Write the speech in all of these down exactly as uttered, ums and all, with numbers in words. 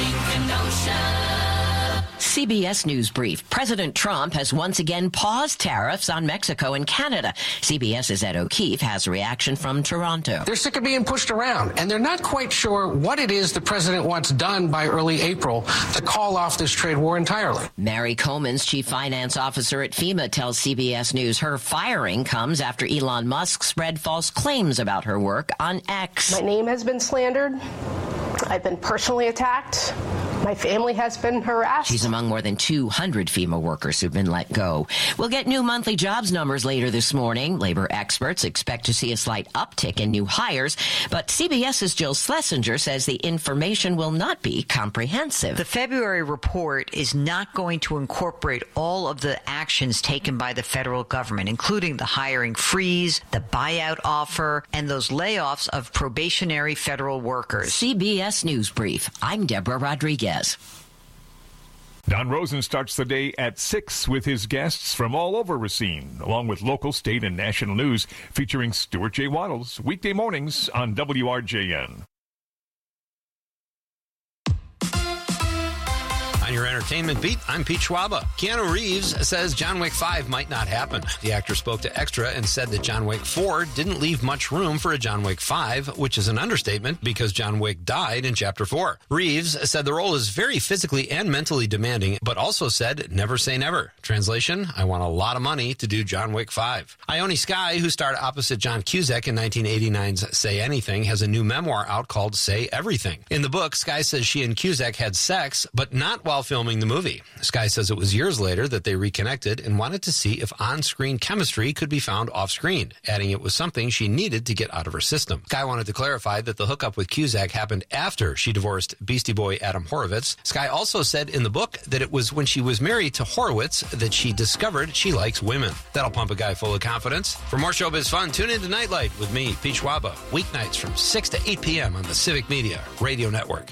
Washington, Kenosha. C B S News Brief. President Trump has once again paused tariffs on Mexico and Canada. CBS's Ed O'Keefe has a reaction from Toronto. They're sick of being pushed around, and they're not quite sure what it is the president wants done by early April to call off this trade war entirely. Mary Comans, chief finance officer at FEMA, tells C B S News her firing comes after Elon Musk spread false claims about her work on X. My name has been slandered. I've been personally attacked. My family has been harassed. She's among more than two hundred FEMA workers who've been let go. We'll get new monthly jobs numbers later this morning. Labor experts expect to see a slight uptick in new hires, but CBS's Jill Schlesinger says the information will not be comprehensive. The February report is not going to incorporate all of the actions taken by the federal government, including the hiring freeze, the buyout offer, and those layoffs of probationary federal workers. C B S News Brief. I'm Deborah Rodriguez. Don Rosen starts the day at six with his guests from all over Racine, along with local, state, and national news featuring Stuart J. Waddles, weekday mornings on W R J N. On your entertainment beat, I'm Pete Schwaba. Keanu Reeves says John Wick five might not happen. The actor spoke to Extra and said that John Wick four didn't leave much room for a John Wick five, which is an understatement because John Wick died in Chapter four. Reeves said the role is very physically and mentally demanding, but also said never say never. Translation, I want a lot of money to do John Wick five. Ione Skye, who starred opposite John Cusack in nineteen eighty-nine's Say Anything, has a new memoir out called Say Everything. In the book, Skye says she and Cusack had sex, but not while filming the movie. Skye says it was years later that they reconnected and wanted to see if on-screen chemistry could be found off-screen, adding it was something she needed to get out of her system. Skye wanted to clarify that the hookup with Cusack happened after she divorced Beastie Boy Adam Horovitz. Skye also said in the book that it was when she was married to Horowitz that she discovered she likes women. That'll pump a guy full of confidence. For more showbiz fun, tune in to Nightlight with me, Pete Schwaba, weeknights from six to eight p.m. on the Civic Media Radio Network.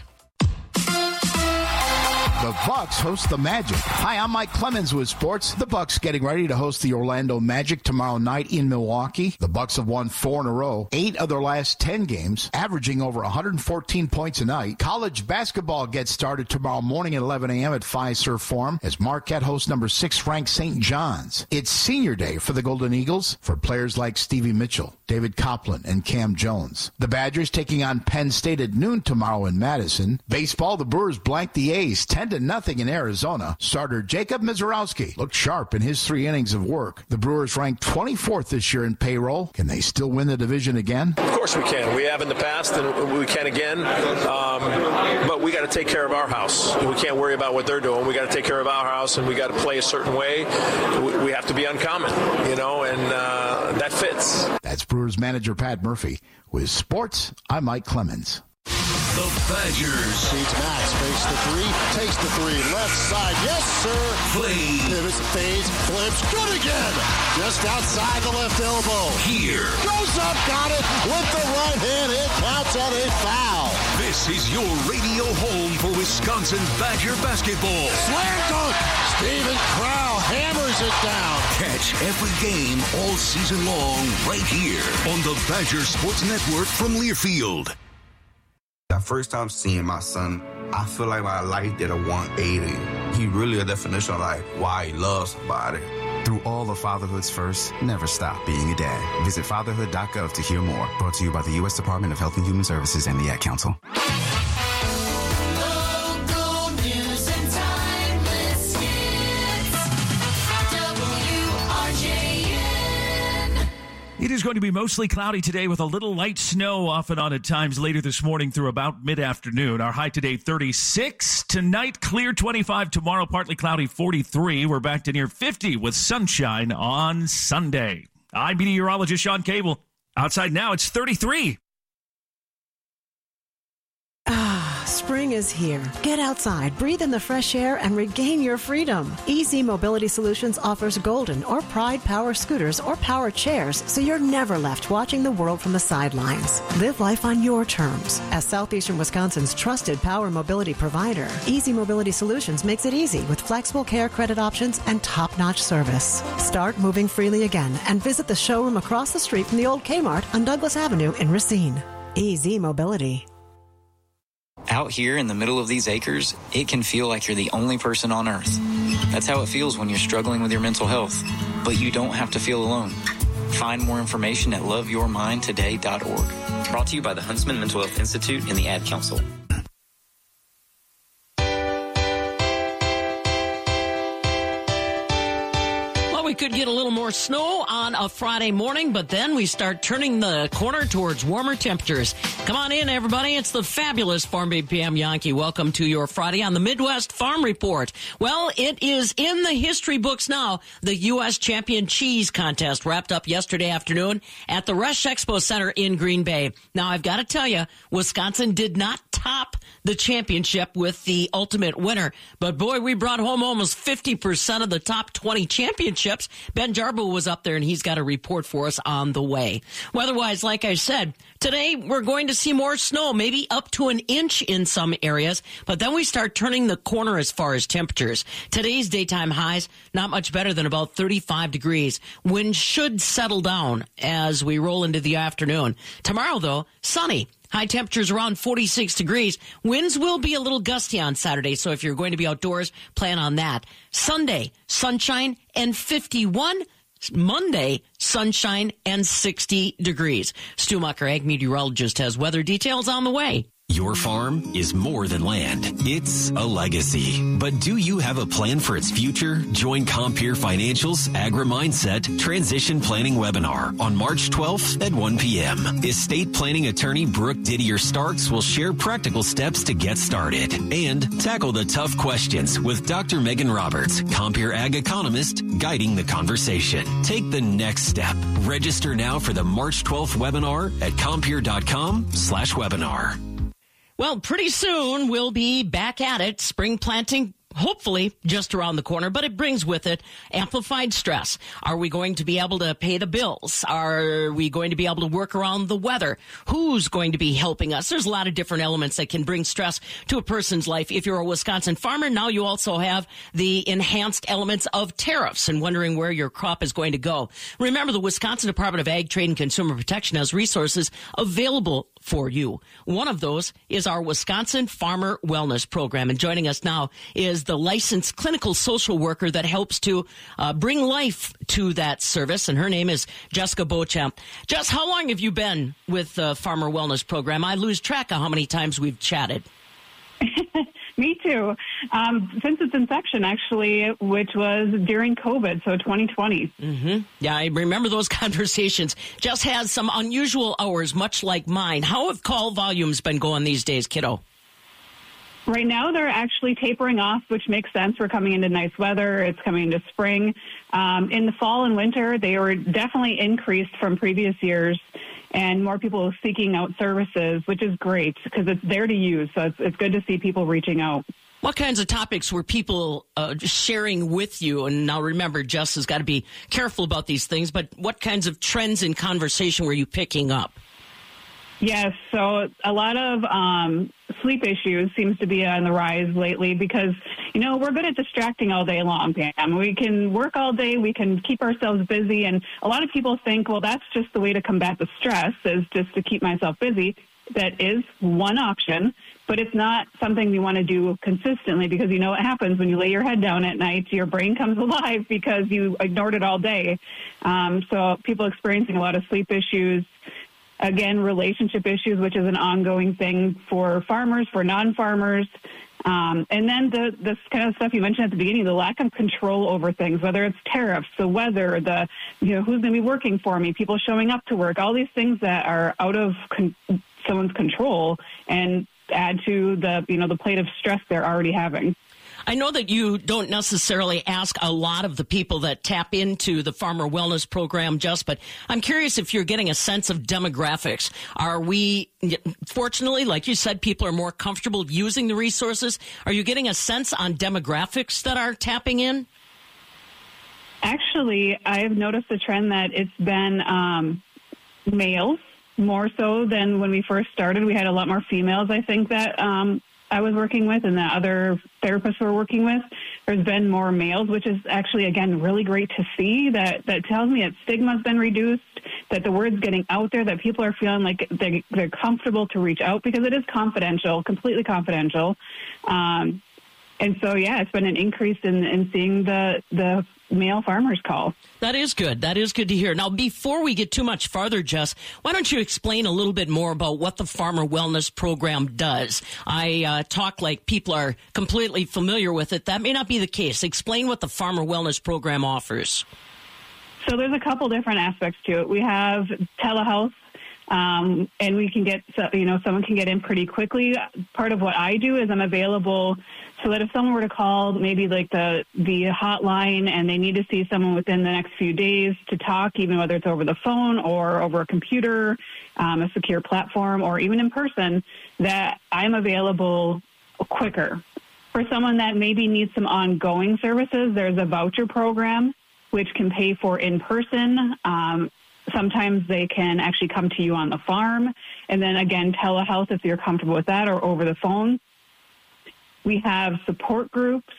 The Bucks host the Magic. Hi, I'm Mike Clemens with sports. The Bucks getting ready to host the Orlando Magic tomorrow night in Milwaukee. The Bucks have won four in a row, eight of their last ten games, averaging over one hundred fourteen points a night. College basketball gets started tomorrow morning at eleven a.m. at Fiserv Forum as Marquette hosts number six ranked Saint John's. It's senior day for the Golden Eagles for players like Stevie Mitchell, David Copeland, and Cam Jones. The Badgers taking on Penn State at noon tomorrow in Madison. Baseball, the Brewers blanked the A's ten to nothing in Arizona. Starter Jacob Mizorowski looked sharp in his three innings of work. The Brewers ranked twenty-fourth this year in payroll. Can they still win the division again? Of course we can. We have in the past, and we can again. Um, but we got to take care of our house. We can't worry about what they're doing. We got to take care of our house, and we got to play a certain way. We, we have to be uncommon, you know, and uh, that fits. That's Brewers manager Pat Murphy. With sports, I'm Mike Clemens. The Badgers. Feeds Max, fakes the three, takes the three, left side, yes sir. Play. Pivots, fades, flips, good again. Just outside the left elbow. Here. Goes up, got it with the right hand. It counts on a foul. This is your radio home for Wisconsin Badger basketball. Slam dunk. Steven Crowl hammers it down. Catch every game all season long right here on the Badger Sports Network from Learfield. That first time seeing my son, I feel like my life did a one eighty. He really a definition of like why he loves somebody. Through all of fatherhood's first, never stop being a dad. Visit fatherhood dot gov to hear more. Brought to you by the U S Department of Health and Human Services and the Ad Council. It is going to be mostly cloudy today with a little light snow off and on at times later this morning through about mid-afternoon. Our high today, thirty-six. Tonight, clear twenty-five. Tomorrow, partly cloudy, forty-three. We're back to near fifty with sunshine on Sunday. I'm meteorologist Sean Cable. Outside now, it's thirty-three. Ah, spring is here. Get outside, breathe in the fresh air, and regain your freedom. Easy Mobility Solutions offers Golden or Pride power scooters or power chairs, so you're never left watching the world from the sidelines. Live life on your terms. As Southeastern Wisconsin's trusted power mobility provider, Easy Mobility Solutions makes it easy with flexible care credit options and top-notch service. Start moving freely again and visit the showroom across the street from the old Kmart on Douglas Avenue in Racine. Easy Mobility. Out here in the middle of these acres, it can feel like you're the only person on earth. That's how it feels when you're struggling with your mental health. But you don't have to feel alone. Find more information at love your mind today dot org. Brought to you by the Huntsman Mental Health Institute and the Ad Council. We could get a little more snow on a Friday morning, but then we start turning the corner towards warmer temperatures. Come on in, everybody. It's the fabulous Farm Babe P M Yankee. Welcome to your Friday on the Midwest Farm Report. Well, it is in the history books now. The U S Champion Cheese Contest wrapped up yesterday afternoon at the Rush Expo Center in Green Bay. Now, I've got to tell you, Wisconsin did not top the championship with the ultimate winner. But boy, we brought home almost fifty percent of the top twenty championships. Ben Jarbo was up there, and he's got a report for us on the way. Weather-wise, like I said, today we're going to see more snow, maybe up to an inch in some areas, but then we start turning the corner as far as temperatures. Today's daytime highs, not much better than about thirty-five degrees. Wind should settle down as we roll into the afternoon. Tomorrow, though, sunny. High temperatures around forty-six degrees. Winds will be a little gusty on Saturday, so if you're going to be outdoors, plan on that. Sunday, sunshine and fifty-one. Monday, sunshine and sixty degrees. Stu Mucker, ag meteorologist, has weather details on the way. Your farm is more than land. It's a legacy. But do you have a plan for its future? Join Compeer Financial's Agri-Mindset Transition Planning Webinar on March twelfth at one p.m. Estate planning attorney Brooke Didier Starks will share practical steps to get started and tackle the tough questions with Doctor Megan Roberts, Compeer Ag economist, guiding the conversation. Take the next step. Register now for the March twelfth webinar at compeer.com slash webinar. Well, pretty soon we'll be back at it. Spring planting, hopefully just around the corner, but it brings with it amplified stress. Are we going to be able to pay the bills? Are we going to be able to work around the weather? Who's going to be helping us? There's a lot of different elements that can bring stress to a person's life. If you're a Wisconsin farmer, now you also have the enhanced elements of tariffs and wondering where your crop is going to go. Remember, the Wisconsin Department of Ag, Trade, and Consumer Protection has resources available for you. One of those is our Wisconsin Farmer Wellness Program. And joining us now is the licensed clinical social worker that helps to uh, bring life to that service. And her name is Jessica Beauchamp. Jess, how long have you been with the Farmer Wellness Program? I lose track of how many times we've chatted. Me too. Um, since its inception, actually, which was during COVID, so twenty twenty. Mm-hmm. Yeah, I remember those conversations. Jess has some unusual hours, much like mine. How have call volumes been going these days, kiddo? Right now, they're actually tapering off, which makes sense. We're coming into nice weather. It's coming into spring. Um, in the fall and winter, they were definitely increased from previous years, and more people are seeking out services, which is great because it's there to use. So it's, it's good to see people reaching out. What kinds of topics were people uh, sharing with you? And now remember, Jess has got to be careful about these things, but what kinds of trends in conversation were you picking up? Yes, so a lot of um, sleep issues seems to be on the rise lately because, you know, we're good at distracting all day long, Pam. We can work all day, we can keep ourselves busy, and a lot of people think, well, that's just the way to combat the stress is just to keep myself busy. That is one option, but it's not something you want to do consistently because you know what happens when you lay your head down at night, your brain comes alive because you ignored it all day. Um, so people experiencing a lot of sleep issues. Again, relationship issues, which is an ongoing thing for farmers, for non-farmers. Um, and then the this kind of stuff you mentioned at the beginning, the lack of control over things, whether it's tariffs, the weather, the, you know, who's going to be working for me, people showing up to work, all these things that are out of con- someone's control and add to the, you know, the plate of stress they're already having. I know that you don't necessarily ask a lot of the people that tap into the Farmer Wellness Program, Just, but I'm curious if you're getting a sense of demographics. Are we, fortunately, like you said, people are more comfortable using the resources. Are you getting a sense on demographics that are tapping in? Actually, I've noticed a trend that it's been um, males more so than when we first started. We had a lot more females, I think, that um I was working with and that other therapists were working with. there's been more males, which is actually, again, really great to see. That, that tells me that stigma's been reduced, that the word's getting out there, that people are feeling like they, they're comfortable to reach out because it is confidential, completely confidential. Um, and so, yeah, it's been an increase in, in seeing the, the male farmers call. That is good. That is good to hear. Now, before we get too much farther, Jess, why don't you explain a little bit more about what the Farmer Wellness Program does? I uh, talk like people are completely familiar with it. That may not be the case. Explain what the Farmer Wellness Program offers. So there's a couple different aspects to it. We have telehealth, um, and we can get, you know, someone can get in pretty quickly. Part of what I do is I'm available so that if someone were to call maybe like the, the hotline and they need to see someone within the next few days to talk, even whether it's over the phone or over a computer, um, a secure platform, or even in person, that I'm available quicker. For someone that maybe needs some ongoing services, there's a voucher program which can pay for in person. Um, sometimes they can actually come to you on the farm. And then again, telehealth if you're comfortable with that, or over the phone. We have support groups,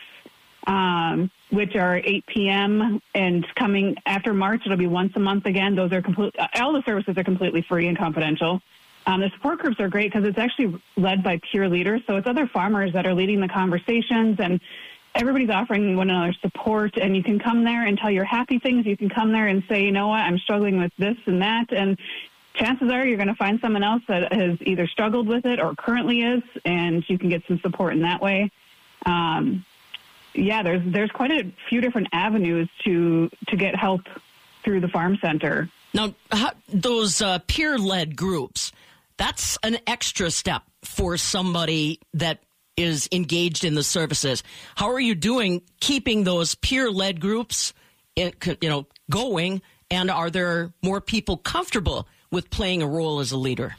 um, which are eight p.m. and coming after March, it'll be once a month again. Those are complete, all the services are completely free and confidential. Um, the support groups are great because it's actually led by peer leaders. So it's other farmers that are leading the conversations, and everybody's offering one another support. And you can come there and tell your happy things. You can come there and say, you know what, I'm struggling with this and that. And chances are you're going to find someone else that has either struggled with it or currently is, and you can get some support in that way. Um, yeah, there's there's quite a few different avenues to to get help through the farm center. Now, how, those uh, peer-led groups, that's an extra step for somebody that is engaged in the services. How are you doing keeping those peer-led groups, in, you know, going, and are there more people comfortable with playing a role as a leader?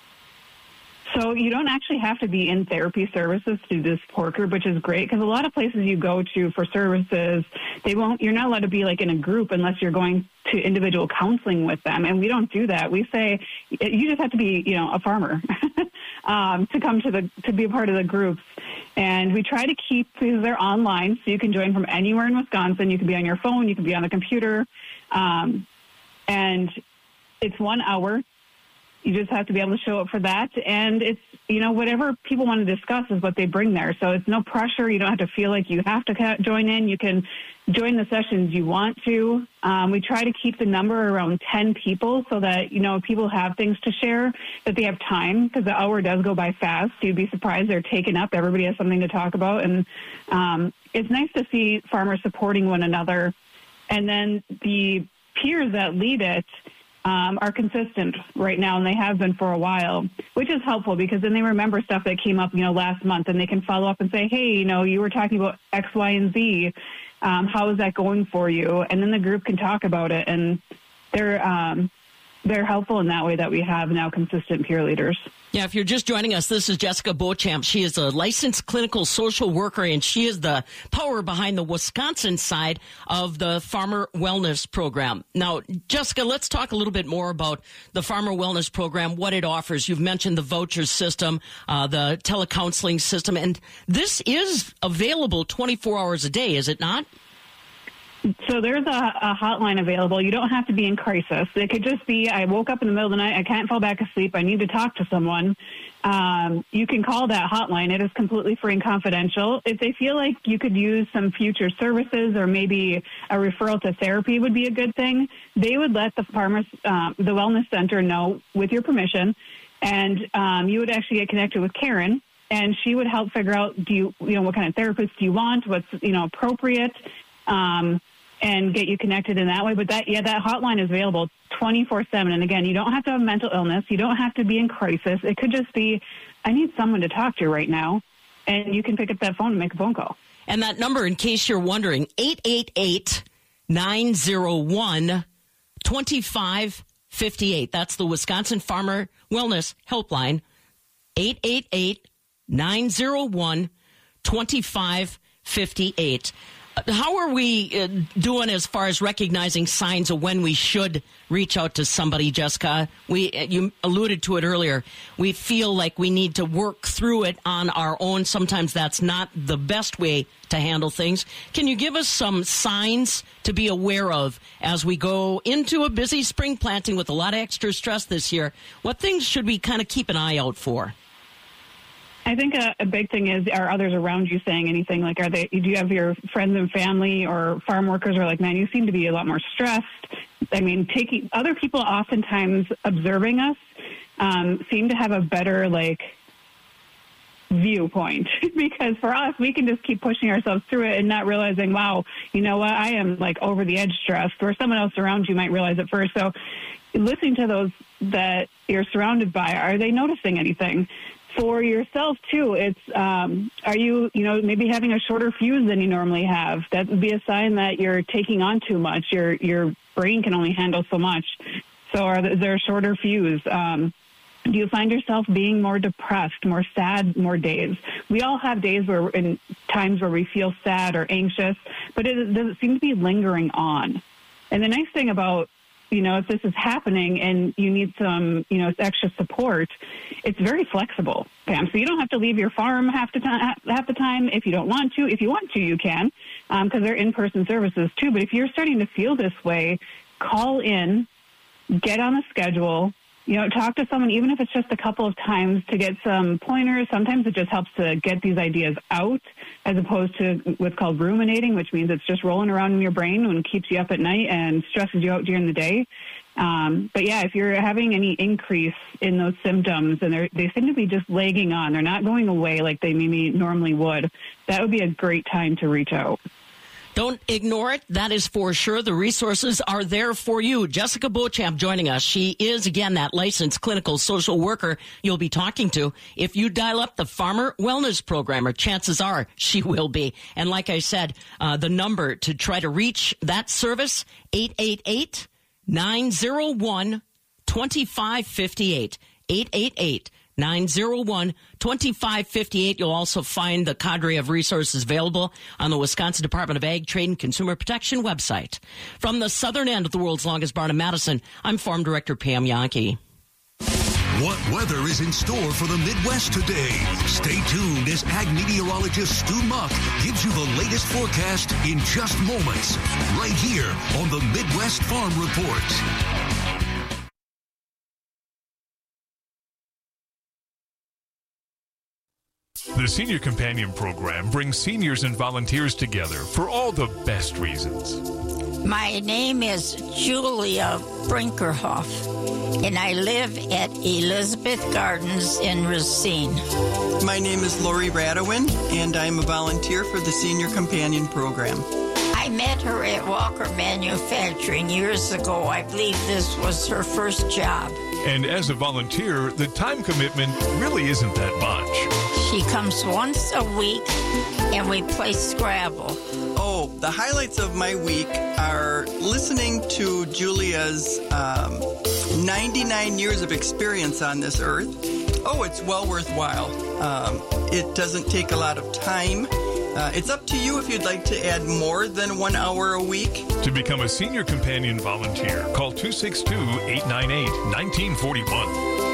So you don't actually have to be in therapy services to do this support group, which is great because a lot of places you go to for services, they won't. You're not allowed to be like in a group unless you're going to individual counseling with them, and we don't do that. We say you just have to be, you know, a farmer um, to come to the to be a part of the groups. And we try to keep because they're online, so you can join from anywhere in Wisconsin. You can be on your phone, you can be on the computer, um, and it's one hour. You just have to be able to show up for that. And it's, you know, whatever people want to discuss is what they bring there. So it's no pressure. You don't have to feel like you have to join in. You can join the sessions you want to. Um, we try to keep the number around ten people so that, you know, people have things to share, that they have time, because the hour does go by fast. You'd be surprised they're taken up. Everybody has something to talk about. And um, it's nice to see farmers supporting one another. And then the peers that lead it, Um, are consistent right now, and they have been for a while, which is helpful because then they remember stuff that came up, you know, last month, and they can follow up and say, hey, you know, you were talking about X, Y, and Z. Um, how is that going for you? And then the group can talk about it, and they're um, they're helpful in that way that we have now consistent peer leaders. Yeah, if you're just joining us, this is Jessica Beauchamp. She is a licensed clinical social worker, and she is the power behind the Wisconsin side of the Farmer Wellness Program. Now, Jessica, let's talk a little bit more about the Farmer Wellness Program, what it offers. You've mentioned the voucher system, uh, the telecounseling system, and this is available twenty-four hours a day, is it not? So there's a, a hotline available. You don't have to be in crisis. It could just be, I woke up in the middle of the night, I can't fall back asleep, I need to talk to someone. Um, you can call that hotline. It is completely free and confidential. If they feel like you could use some future services or maybe a referral to therapy would be a good thing, they would let the farmers, uh, the wellness center know with your permission, and um, you would actually get connected with Karen, and she would help figure out, do you, you know, what kind of therapist do you want, what's, you know, appropriate, um, and get you connected in that way. But that, yeah, that hotline is available twenty-four seven. And again, you don't have to have mental illness. You don't have to be in crisis. It could just be, I need someone to talk to right now. And you can pick up that phone and make a phone call. And that number, in case you're wondering, eight eight eight, nine oh one, two five five eight. That's the Wisconsin Farmer Wellness Helpline, eight eight eight, nine oh one, two five five eight. How are we uh, doing as far as recognizing signs of when we should reach out to somebody, Jessica? We uh, you alluded to it earlier. We feel like we need to work through it on our own. Sometimes that's not the best way to handle things. Can you give us some signs to be aware of as we go into a busy spring planting with a lot of extra stress this year? What things should we kind of keep an eye out for? I think a, a big thing is, are others around you saying anything? Like, are they, do you have your friends and family or farm workers who are like, man, you seem to be a lot more stressed? I mean, taking other people oftentimes observing us um, seem to have a better, like, viewpoint because for us, we can just keep pushing ourselves through it and not realizing, wow, you know what, I am like over the edge stressed, where someone else around you might realize it first. So listening to those that you're surrounded by, are they noticing anything? For yourself, too, it's, um, are you, you know, maybe having a shorter fuse than you normally have? That would be a sign that you're taking on too much. Your your brain can only handle so much. So are, is there a shorter fuse? Um, do you find yourself being more depressed, more sad, more days? We all have days where, in times where we feel sad or anxious, but it doesn't seem to be lingering on. And the nice thing about, you know, if this is happening and you need some, you know, extra support, it's very flexible, Pam. So you don't have to leave your farm half the time. Half the time, if you don't want to. If you want to, you can, because um, they're in-person services too. But if you're starting to feel this way, call in, get on the schedule. You know, talk to someone, even if it's just a couple of times, to get some pointers. Sometimes it just helps to get these ideas out, as opposed to what's called ruminating, which means it's just rolling around in your brain and keeps you up at night and stresses you out during the day. Um, but yeah, if you're having any increase in those symptoms and they're, they seem to be just lagging on, they're not going away like they maybe normally would, that would be a great time to reach out. Don't ignore it. That is for sure. The resources are there for you. Jessica Beauchamp joining us. She is, again, that licensed clinical social worker you'll be talking to. If you dial up the Farmer Wellness Programmer, chances are she will be. And like I said, uh, the number to try to reach that service, eight eight eight, nine oh one, two five five eight. eight eight eight, nine oh one, two five five eight. You'll also find the cadre of resources available on the Wisconsin Department of Ag, Trade, and Consumer Protection website. From the southern end of the world's longest barn in Madison, I'm Farm Director Pam Yankee. What weather is in store for the Midwest today? Stay tuned as ag meteorologist Stu Muck gives you the latest forecast in just moments, right here on the Midwest Farm Report. The Senior Companion Program brings seniors and volunteers together for all the best reasons. My name is Julia Brinkerhoff, and I live at Elizabeth Gardens in Racine. My name is Lori Radowin, and I'm a volunteer for the Senior Companion Program. I met her at Walker Manufacturing years ago. I believe this was her first job. And as a volunteer, the time commitment really isn't that much. She comes once a week, and we play Scrabble. Oh, the highlights of my week are listening to Julia's um, ninety-nine years of experience on this earth. Oh, it's well worthwhile. Um, it doesn't take a lot of time. Uh, it's up to you if you'd like to add more than one hour a week. To become a Senior Companion volunteer, call two six two, eight nine eight, one nine four one.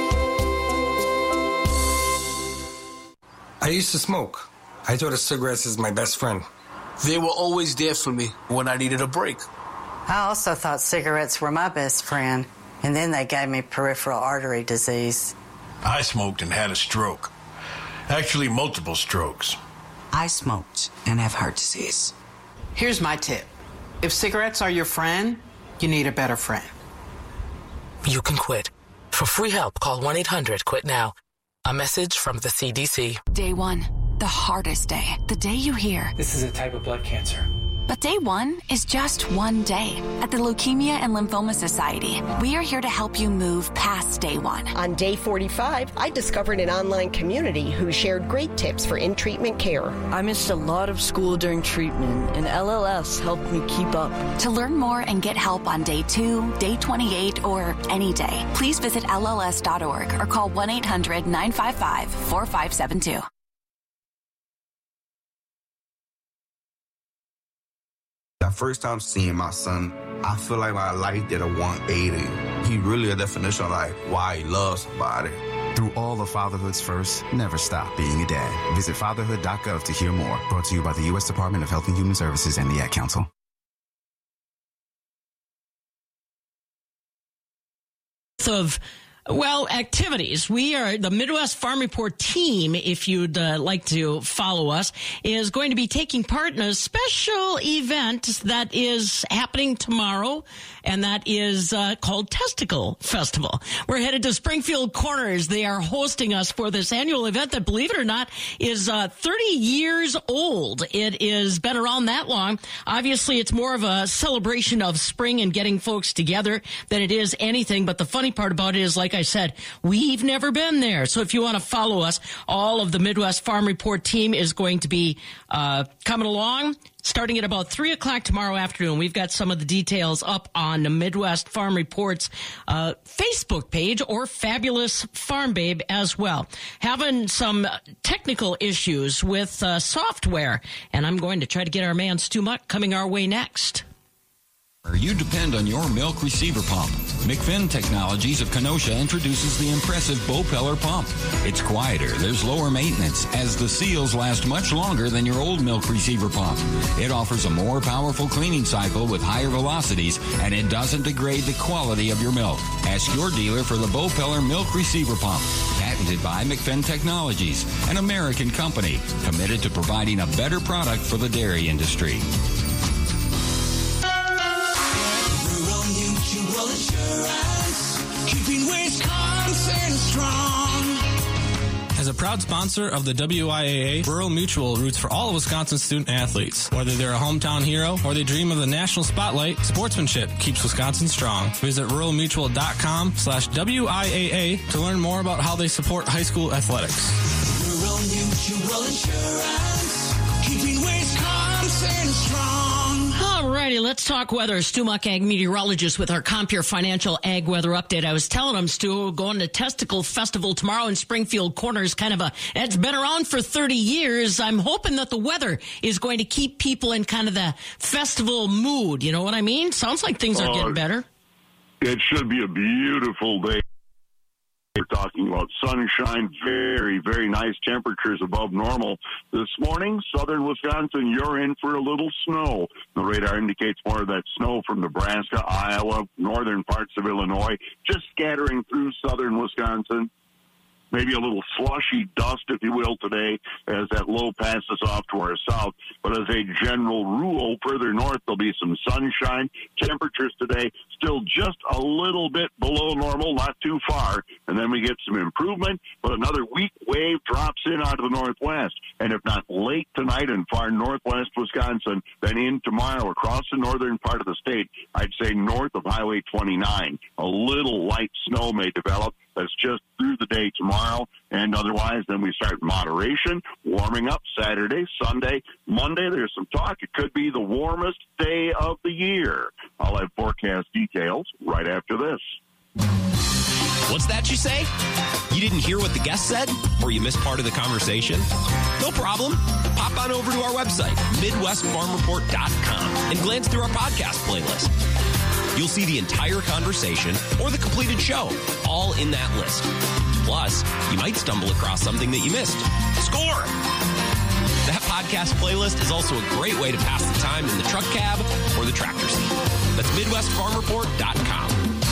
I used to smoke. I thought of cigarettes as my best friend. They were always there for me when I needed a break. I also thought cigarettes were my best friend, and then they gave me peripheral artery disease. I smoked and had a stroke. Actually, multiple strokes. I smoked and have heart disease. Here's my tip. If cigarettes are your friend, you need a better friend. You can quit. For free help, call one eight hundred quit now. A message from the C D C. Day one, the hardest day. The day you hear, this is a type of blood cancer. But day one is just one day. At the Leukemia and Lymphoma Society, we are here to help you move past day one. On day forty-five, I discovered an online community who shared great tips for in-treatment care. I missed a lot of school during treatment, and L L S helped me keep up. To learn more and get help on day two, day twenty-eight, or any day, please visit L L S dot org or call one eight hundred nine five five four five seven two. That first time seeing my son, I feel like my life did a one eighty. He really a definition of like why he loves somebody. Through all of fatherhood's first, never stop being a dad. Visit fatherhood dot gov to hear more. Brought to you by the U S Department of Health and Human Services and the Ad Council. Of Well, activities. We are the Midwest Farm Report team, if you'd uh, like to follow us, is going to be taking part in a special event that is happening tomorrow, and that is uh, called Testicle Festival. We're headed to Springfield Corners. They are hosting us for this annual event that, believe it or not, is uh, thirty years old. It has been around that long. Obviously, it's more of a celebration of spring and getting folks together than it is anything, but the funny part about it is, like Like I said, we've never been there. So if you want to follow us, all of the Midwest Farm Report team is going to be uh, coming along starting at about three o'clock tomorrow afternoon. We've got some of the details up on the Midwest Farm Report's uh, Facebook page or Fabulous Farm Babe as well. Having some technical issues with uh, software, and I'm going to try to get our man Stu Muck coming our way next. You depend on your milk receiver pump. McFinn Technologies of Kenosha introduces the impressive Bopeller pump. It's quieter, there's lower maintenance, as the seals last much longer than your old milk receiver pump. It offers a more powerful cleaning cycle with higher velocities, and it doesn't degrade the quality of your milk. Ask your dealer for the Bopeller milk receiver pump. Patented by McFinn Technologies, an American company committed to providing a better product for the dairy industry. Insurance, keeping Wisconsin strong. As a proud sponsor of the W I A A, Rural Mutual roots for all of Wisconsin's student athletes. Whether they're a hometown hero or they dream of the national spotlight, sportsmanship keeps Wisconsin strong. Visit rural mutual dot com slash W I A A to learn more about how they support high school athletics. Rural Mutual Insurance, keeping Wisconsin strong. All righty, let's talk weather. Stu Muck, ag meteorologist with our Compure Financial Ag Weather Update. I was telling him, Stu, going to Testicle Festival tomorrow in Springfield Corners, kind of a, it's been around for thirty years. I'm hoping that the weather is going to keep people in kind of the festival mood. You know what I mean? Sounds like things are uh, getting better. It should be a beautiful day. We're talking about sunshine, very, very nice temperatures above normal. This morning, southern Wisconsin, you're in for a little snow. The radar indicates more of that snow from Nebraska, Iowa, northern parts of Illinois, just scattering through southern Wisconsin. Maybe a little slushy dust, if you will, today as that low passes off to our south. But as a general rule, further north, there'll be some sunshine. Temperatures today still just a little bit below normal, not too far. And then we get some improvement, but another weak wave drops in out of the northwest. And if not late tonight in far northwest Wisconsin, then in tomorrow across the northern part of the state, I'd say north of Highway twenty-nine. A little light snow may develop. That's just through the day tomorrow, and otherwise then we start moderation, warming up Saturday, Sunday, Monday. There's some talk. It could be the warmest day of the year. I'll have forecast details right after this. What's that you say? You didn't hear what the guest said? Or you missed part of the conversation? No problem. Pop on over to our website, midwest farm report dot com, and glance through our podcast playlist. You'll see the entire conversation or the completed show, all in that list. Plus, you might stumble across something that you missed. Score! That podcast playlist is also a great way to pass the time in the truck cab or the tractor seat. That's midwest farm report dot com.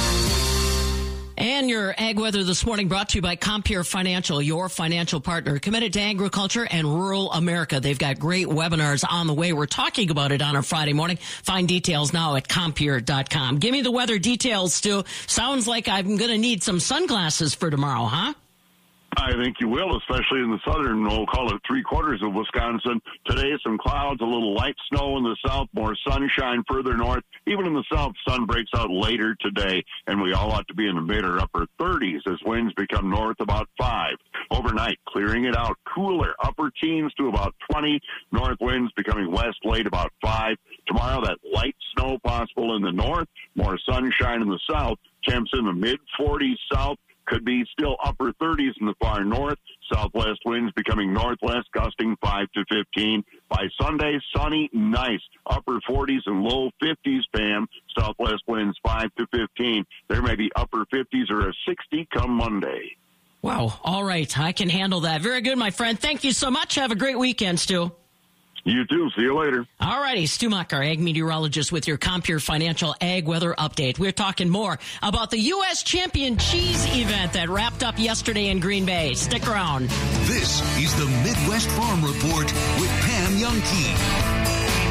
And your ag weather this morning brought to you by Compure Financial, your financial partner committed to agriculture and rural America. They've got great webinars on the way. We're talking about it on a Friday morning. Find details now at compure dot com. Give me the weather details, Stu. Sounds like I'm going to need some sunglasses for tomorrow, huh? I think you will, especially in the southern, we'll call it three quarters of Wisconsin. Today, some clouds, a little light snow in the south, more sunshine further north. Even in the south, sun breaks out later today, and we all ought to be in the mid or upper thirties as winds become north about five. Overnight, clearing it out, cooler, upper teens to about twenty. North winds becoming west late about five. Tomorrow, that light snow possible in the north, more sunshine in the south. Temps in the mid forties south. Could be still upper thirties in the far north. Southwest winds becoming northwest, gusting five to fifteen. By Sunday, sunny, nice. Upper forties and low fifties, Pam. Southwest winds five to fifteen. There may be upper fifties or a sixty come Monday. Wow. All right. I can handle that. Very good, my friend. Thank you so much. Have a great weekend, Stu. You too. See you later. All righty. Stu Muck, our ag meteorologist with your Compure Financial Ag Weather Update. We're talking more about the U S Champion Cheese event that wrapped up yesterday in Green Bay. Stick around. This is the Midwest Farm Report with Pam Youngkey.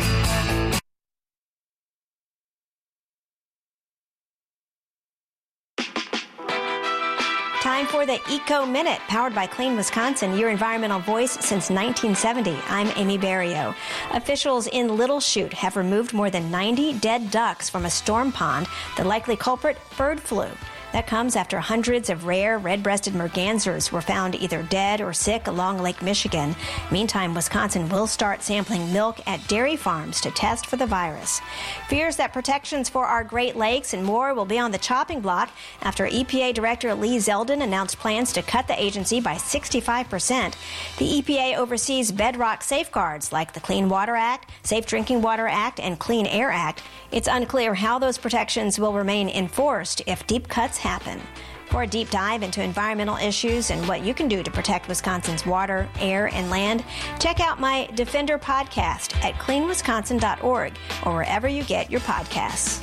Time for the Eco Minute, powered by Clean Wisconsin, your environmental voice since nineteen seventy. I'm Amy Barrio. Officials in Little Chute have removed more than ninety dead ducks from a storm pond. The likely culprit, bird flu. That comes after hundreds of rare red-breasted mergansers were found either dead or sick along Lake Michigan. Meantime, Wisconsin will start sampling milk at dairy farms to test for the virus. Fears that protections for our Great Lakes and more will be on the chopping block after E P A Director Lee Zeldin announced plans to cut the agency by sixty-five percent. The E P A oversees bedrock safeguards like the Clean Water Act, Safe Drinking Water Act, and Clean Air Act. It's unclear how those protections will remain enforced if deep cuts happen. For a deep dive into environmental issues and what you can do to protect Wisconsin's water, air, and land, check out my Defender podcast at clean wisconsin dot org or wherever you get your podcasts.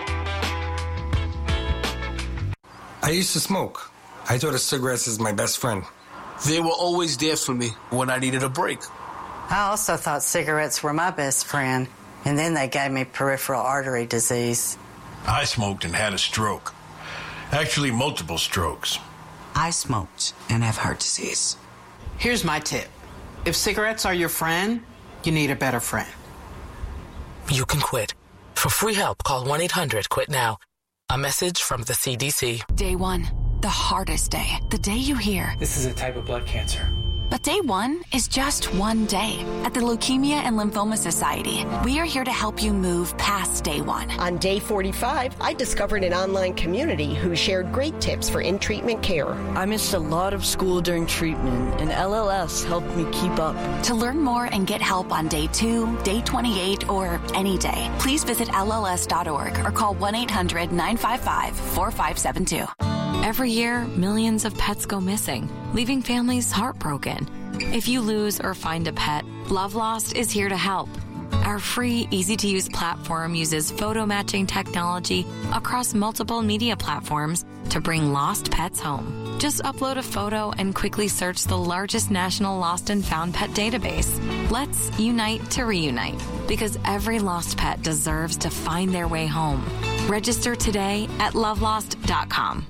I used to smoke. I thought of cigarettes as my best friend. They were always there for me when I needed a break. I also thought cigarettes were my best friend, and then they gave me peripheral artery disease. I smoked and had a stroke. Actually, multiple strokes. I smoked and have heart disease. Here's my tip. If cigarettes are your friend, you need a better friend. You can quit. For free help, call one eight hundred quit now. A message from the C D C. Day one, the hardest day. The day you hear, This is a type of blood cancer. But day one is just one day. At the Leukemia and Lymphoma Society, we are here to help you move past day one. On day forty-five, I discovered an online community who shared great tips for in-treatment care. I missed a lot of school during treatment, and L L S helped me keep up. To learn more and get help on day two, day twenty-eight, or any day, please visit L L S dot org or call one eight hundred nine five five four five seven two. Every year, millions of pets go missing, leaving families heartbroken. If you lose or find a pet, Love Lost is here to help. Our free, easy-to-use platform uses photo matching technology across multiple media platforms to bring lost pets home. Just upload a photo and quickly search the largest national lost and found pet database. Let's unite to reunite, because every lost pet deserves to find their way home. Register today at love lost dot com.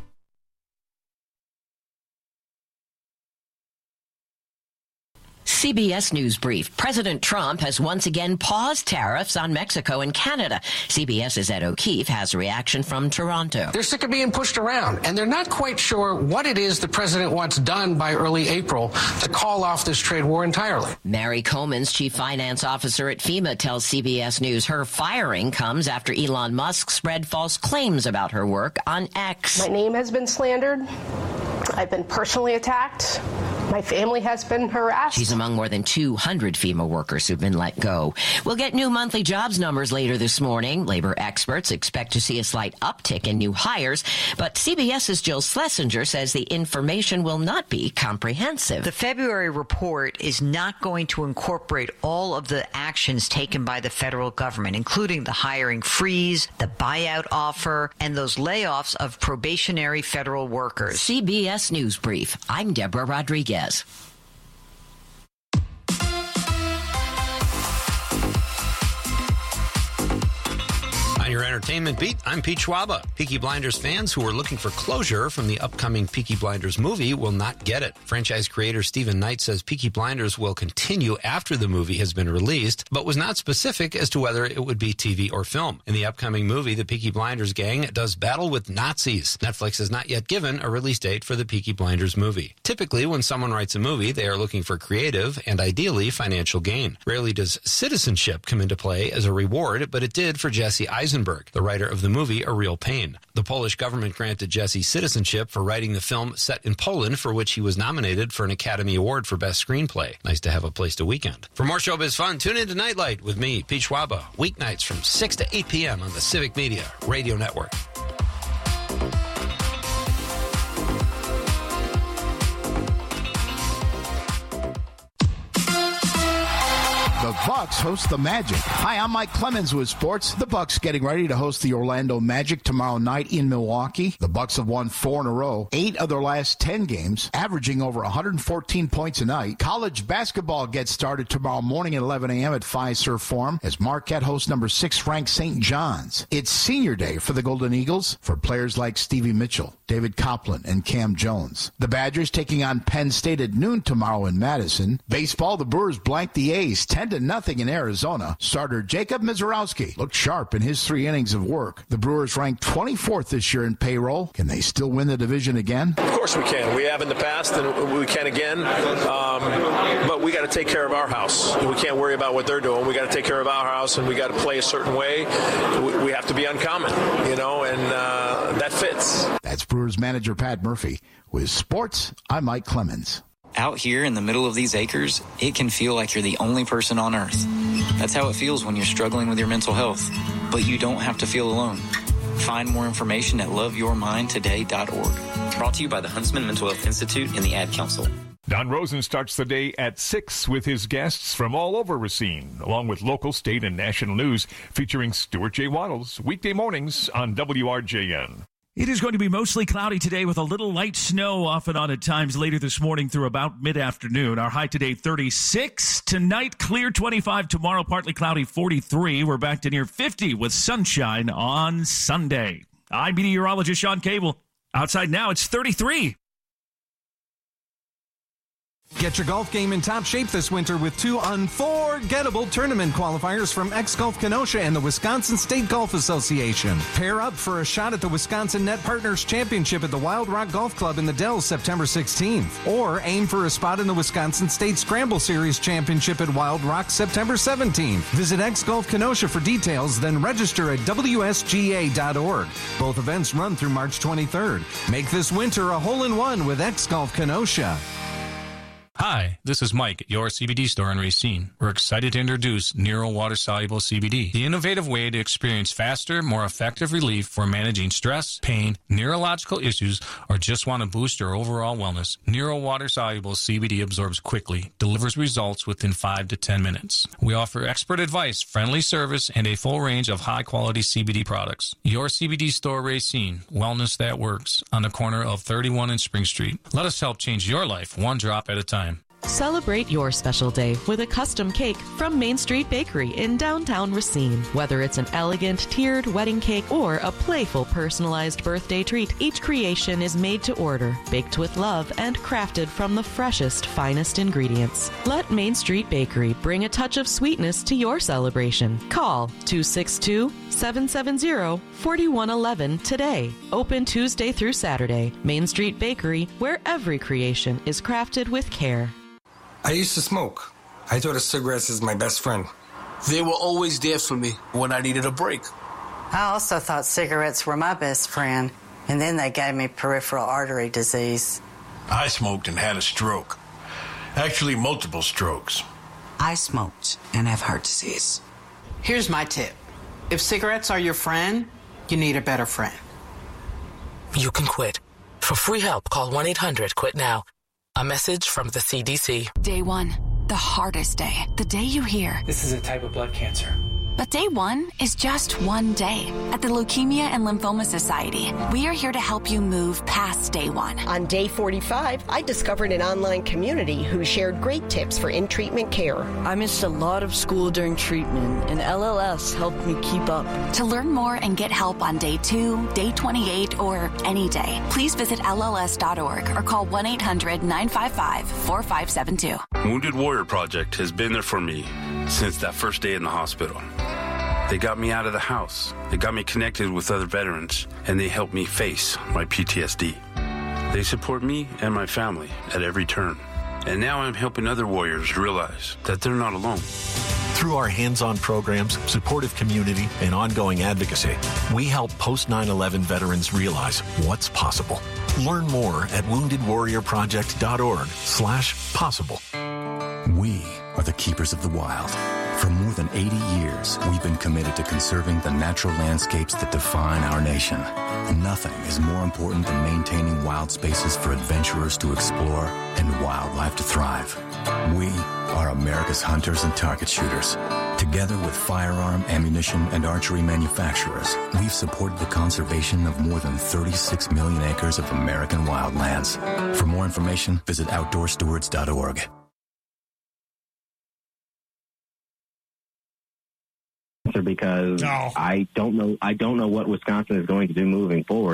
C B S News Brief. President Trump has once again paused tariffs on Mexico and Canada. CBS's Ed O'Keefe has a reaction from Toronto. They're sick of being pushed around, and they're not quite sure what it is the president wants done by early April to call off this trade war entirely. Mary Comans, chief finance officer at FEMA, tells C B S News her firing comes after Elon Musk spread false claims about her work on X. My name has been slandered. I've been personally attacked. My family has been harassed. She's among more than two hundred FEMA workers who've been let go. We'll get new monthly jobs numbers later this morning. Labor experts expect to see a slight uptick in new hires, but CBS's Jill Schlesinger says the information will not be comprehensive. The February report is not going to incorporate all of the actions taken by the federal government, including the hiring freeze, the buyout offer, and those layoffs of probationary federal workers. C B S News Brief. I'm Deborah Rodriguez. On your entertainment beat, I'm Pete Schwaba. Peaky Blinders fans who are looking for closure from the upcoming Peaky Blinders movie will not get it. Franchise creator Stephen Knight says Peaky Blinders will continue after the movie has been released, but was not specific as to whether it would be T V or film. In the upcoming movie, the Peaky Blinders gang does battle with Nazis. Netflix has not yet given a release date for the Peaky Blinders movie. Typically, when someone writes a movie, they are looking for creative and ideally financial gain. Rarely does citizenship come into play as a reward, but it did for Jesse Eisenberg. Spielberg, the writer of the movie A Real Pain. The Polish government granted Jesse citizenship for writing the film set in Poland, for which he was nominated for an Academy Award for Best Screenplay. Nice to have a place to weekend. For more showbiz fun, tune in to Nightlight with me, Pete Schwaba, weeknights from six to eight p.m. on the Civic Media Radio Network. The Bucks host the Magic. Hi, I'm Mike Clemens with sports. The Bucks getting ready to host the Orlando Magic tomorrow night in Milwaukee. The Bucks have won four in a row, eight of their last ten games, averaging over one hundred fourteen points a night. College basketball gets started tomorrow morning at eleven a.m. at Fiserv Forum as Marquette hosts number six ranked Saint John's. It's senior day for the Golden Eagles for players like Stevie Mitchell, David Copeland, and Cam Jones. The Badgers taking on Penn State at noon tomorrow in Madison. Baseball, the Brewers blanked the A's ten to nothing in Arizona. Starter Jacob Mizorowski looked sharp in his three innings of work. The Brewers ranked twenty-fourth this year in payroll. Can they still win the division again? Of course we can. We have in the past, and we can again. Um, but we got to take care of our house. We can't worry about what they're doing. We got to take care of our house, and we got to play a certain way. We have to be uncommon, you know, and uh, that fits. That's Brewers manager Pat Murphy. With sports, I'm Mike Clemens. Out here in the middle of these acres, it can feel like you're the only person on earth. That's how it feels when you're struggling with your mental health. But you don't have to feel alone. Find more information at love your mind today dot org. Brought to you by the Huntsman Mental Health Institute and the Ad Council. Don Rosen starts the day at six with his guests from all over Racine, along with local, state, and national news, featuring Stuart J. Waddles, weekday mornings on W R J N. It is going to be mostly cloudy today with a little light snow off and on at times later this morning through about mid-afternoon. Our high today, thirty-six. Tonight, clear, twenty-five. Tomorrow, partly cloudy, forty-three. We're back to near fifty with sunshine on Sunday. I'm meteorologist Sean Cable. Outside now, it's thirty-three. Get your golf game in top shape this winter with two unforgettable tournament qualifiers from X-Golf Kenosha and the Wisconsin State Golf Association. Pair up for a shot at the Wisconsin Net Partners Championship at the Wild Rock Golf Club in the Dells September sixteenth. Or aim for a spot in the Wisconsin State Scramble Series Championship at Wild Rock September seventeenth. Visit X-Golf Kenosha for details, then register at W S G A dot org. Both events run through March twenty-third. Make this winter a hole-in-one with X-Golf Kenosha. Hi, this is Mike at your C B D store in Racine. We're excited to introduce Nero Water Soluble C B D, the innovative way to experience faster, more effective relief for managing stress, pain, neurological issues, or just want to boost your overall wellness. Nero Water Soluble C B D absorbs quickly, delivers results within five to ten minutes. We offer expert advice, friendly service, and a full range of high-quality C B D products. Your C B D store Racine, wellness that works, on the corner of thirty-one and Spring Street. Let us help change your life one drop at a time. Celebrate your special day with a custom cake from Main Street Bakery in downtown Racine. Whether it's an elegant tiered wedding cake or a playful personalized birthday treat, each creation is made to order, baked with love, and crafted from the freshest, finest ingredients. Let Main Street Bakery bring a touch of sweetness to your celebration. Call two six two, seven seven zero, four one one one today. Open Tuesday through Saturday. Main Street Bakery, where every creation is crafted with care. I used to smoke. I thought of cigarettes as my best friend. They were always there for me when I needed a break. I also thought cigarettes were my best friend, and then they gave me peripheral artery disease. I smoked and had a stroke. Actually, multiple strokes. I smoked and have heart disease. Here's my tip. If cigarettes are your friend, you need a better friend. You can quit. For free help, call one eight hundred quit now. A message from the C D C. Day one, the hardest day. The day you hear, this is a type of blood cancer. But day one is just one day. At the Leukemia and Lymphoma Society, we are here to help you move past day one. On day forty-five, I discovered an online community who shared great tips for in-treatment care. I missed a lot of school during treatment, and L L S helped me keep up. To learn more and get help on day two, day twenty-eight, or any day, please visit L L S dot org or call one eight hundred, nine five five, four five seven two. Wounded Warrior Project has been there for me since that first day in the hospital. They got me out of the house. They got me connected with other veterans, and they helped me face my P T S D. They support me and my family at every turn. And now I'm helping other warriors realize that they're not alone. Through our hands-on programs, supportive community, and ongoing advocacy, we help post nine eleven veterans realize what's possible. Learn more at woundedwarriorproject.org slash possible. We are the keepers of the wild. For more than eighty years, we've been committed to conserving the natural landscapes that define our nation. Nothing is more important than maintaining wild spaces for adventurers to explore and wildlife to thrive. We are America's hunters and target shooters. Together with firearm, ammunition, and archery manufacturers, we've supported the conservation of more than thirty-six million acres of American wildlands. For more information, visit outdoor stewards dot org. Because no. I don't know I don't know what Wisconsin is going to do moving forward.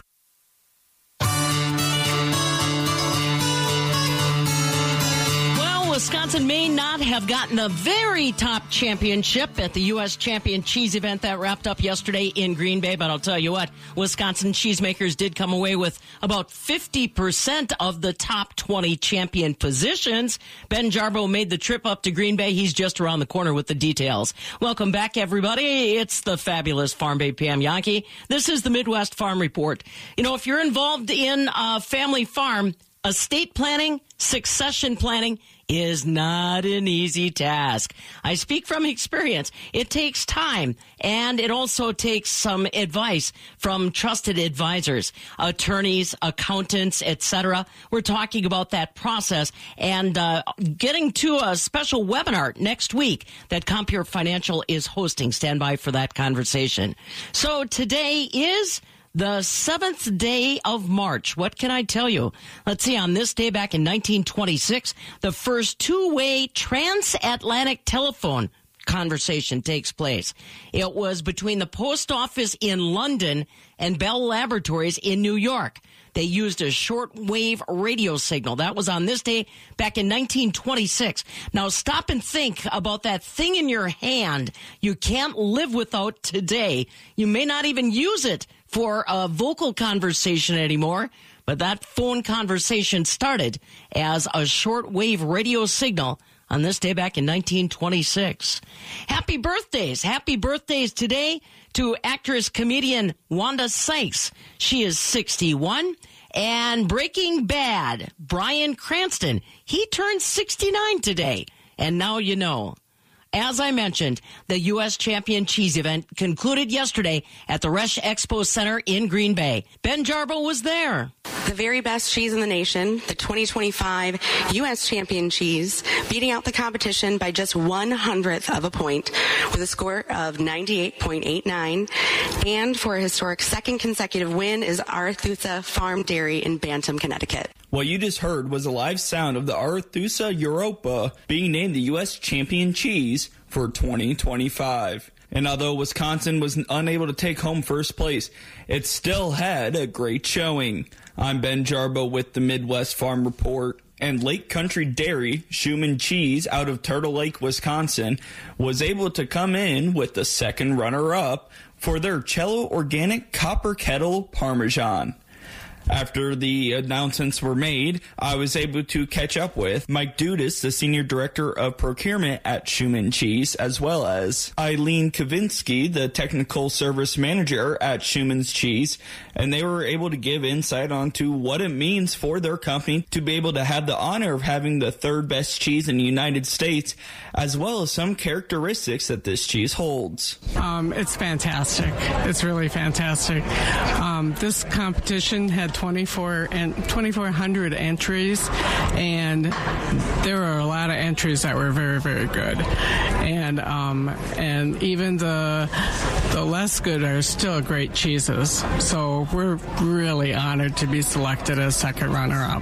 Wisconsin may not have gotten the very top championship at the U S Champion Cheese event that wrapped up yesterday in Green Bay, but I'll tell you what, Wisconsin cheesemakers did come away with about fifty percent of the top twenty champion positions. Ben Jarbo made the trip up to Green Bay. He's just around the corner with the details. Welcome back, everybody. It's the fabulous Farm Babe Pam Yankee. This is the Midwest Farm Report. You know, if you're involved in a family farm, estate planning, succession planning is not an easy task. I speak from experience. It takes time, and it also takes some advice from trusted advisors, attorneys, accountants, et cetera. We're talking about that process and uh, getting to a special webinar next week that Compeer Financial is hosting. Stand by for that conversation. So today is the seventh day of March. What can I tell you? Let's see, on this day back in nineteen twenty-six, the first two-way transatlantic telephone conversation takes place. It was between the post office in London and Bell Laboratories in New York. They used a shortwave radio signal. That was on this day back in nineteen twenty-six. Now stop and think about that thing in your hand you can't live without today. You may not even use it for a vocal conversation anymore, but that phone conversation started as a shortwave radio signal on this day back in nineteen twenty-six. Happy birthdays. Happy birthdays today to actress comedian Wanda Sykes. She is sixty-one. And Breaking Bad, Bryan Cranston, he turned sixty-nine today. And now you know. As I mentioned, the U S Champion Cheese event concluded yesterday at the Resch Expo Center in Green Bay. Ben Jarbo was there. The very best cheese in the nation, the twenty twenty-five U S Champion Cheese, beating out the competition by just one hundredth of a point with a score of ninety-eight point eight nine. And for a historic second consecutive win is Arethusa Farm Dairy in Bantam, Connecticut. What you just heard was a live sound of the Arethusa Europa being named the U S Champion Cheese for twenty twenty-five. And although Wisconsin was unable to take home first place, it still had a great showing. I'm Ben Jarbo with the Midwest Farm Report. And Lake Country Dairy, Schumann Cheese out of Turtle Lake, Wisconsin, was able to come in with the second runner-up for their Cello Organic Copper Kettle Parmesan. After the announcements were made, I was able to catch up with Mike Dudas, the Senior Director of Procurement at Schumann Cheese, as well as Eileen Kavinsky, the Technical Service Manager at Schumann's Cheese, and they were able to give insight onto what it means for their company to be able to have the honor of having the third best cheese in the United States, as well as some characteristics that this cheese holds. Um, it's fantastic. It's really fantastic. Um, this competition had twenty-four and twenty-four hundred entries, and there were a lot of entries that were very, very good. And um, and even the the less good are still great cheeses. So we're really honored to be selected as second runner-up.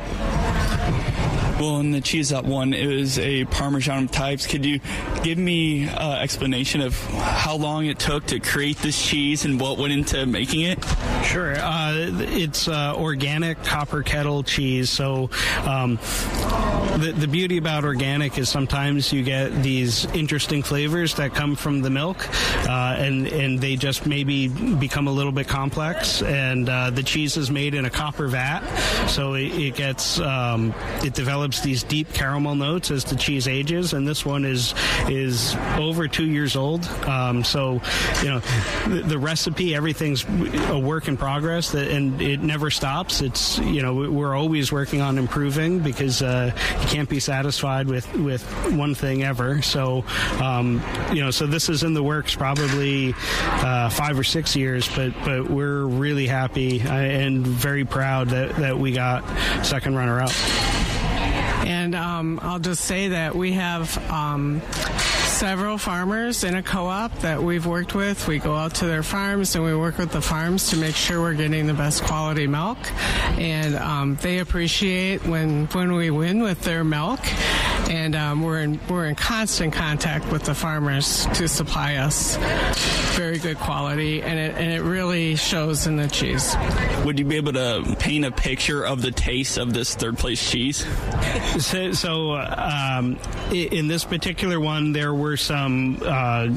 Well, in the cheese that won, it was a Parmesan types. Could you give me an explanation of how long it took to create this cheese and what went into making it? Sure. Uh, it's uh, organic copper kettle cheese. So um, the, the beauty about organic is sometimes you get these interesting flavors that come from the milk, uh, and, and they just maybe become a little bit complex. And uh, the cheese is made in a copper vat, so it, it gets, um, it develops develops these deep caramel notes as the cheese ages, and this one is is over two years old. Um, so, you know, the, the recipe, everything's a work in progress, that, and it never stops. It's, you know, we're always working on improving because uh, you can't be satisfied with, with one thing ever. So, um, you know, so this is in the works probably uh, five or six years, but but we're really happy and very proud that, that we got second runner-up. And um, I'll just say that we have um, several farmers in a co-op that we've worked with. We go out to their farms and we work with the farms to make sure we're getting the best quality milk. And um, they appreciate when when we win with their milk. And um, we're in we're in constant contact with the farmers to supply us very good quality, and it and it really shows in the cheese. Would you be able to paint a picture of the taste of this third place cheese? So, so um, in this particular one, there were some. Uh,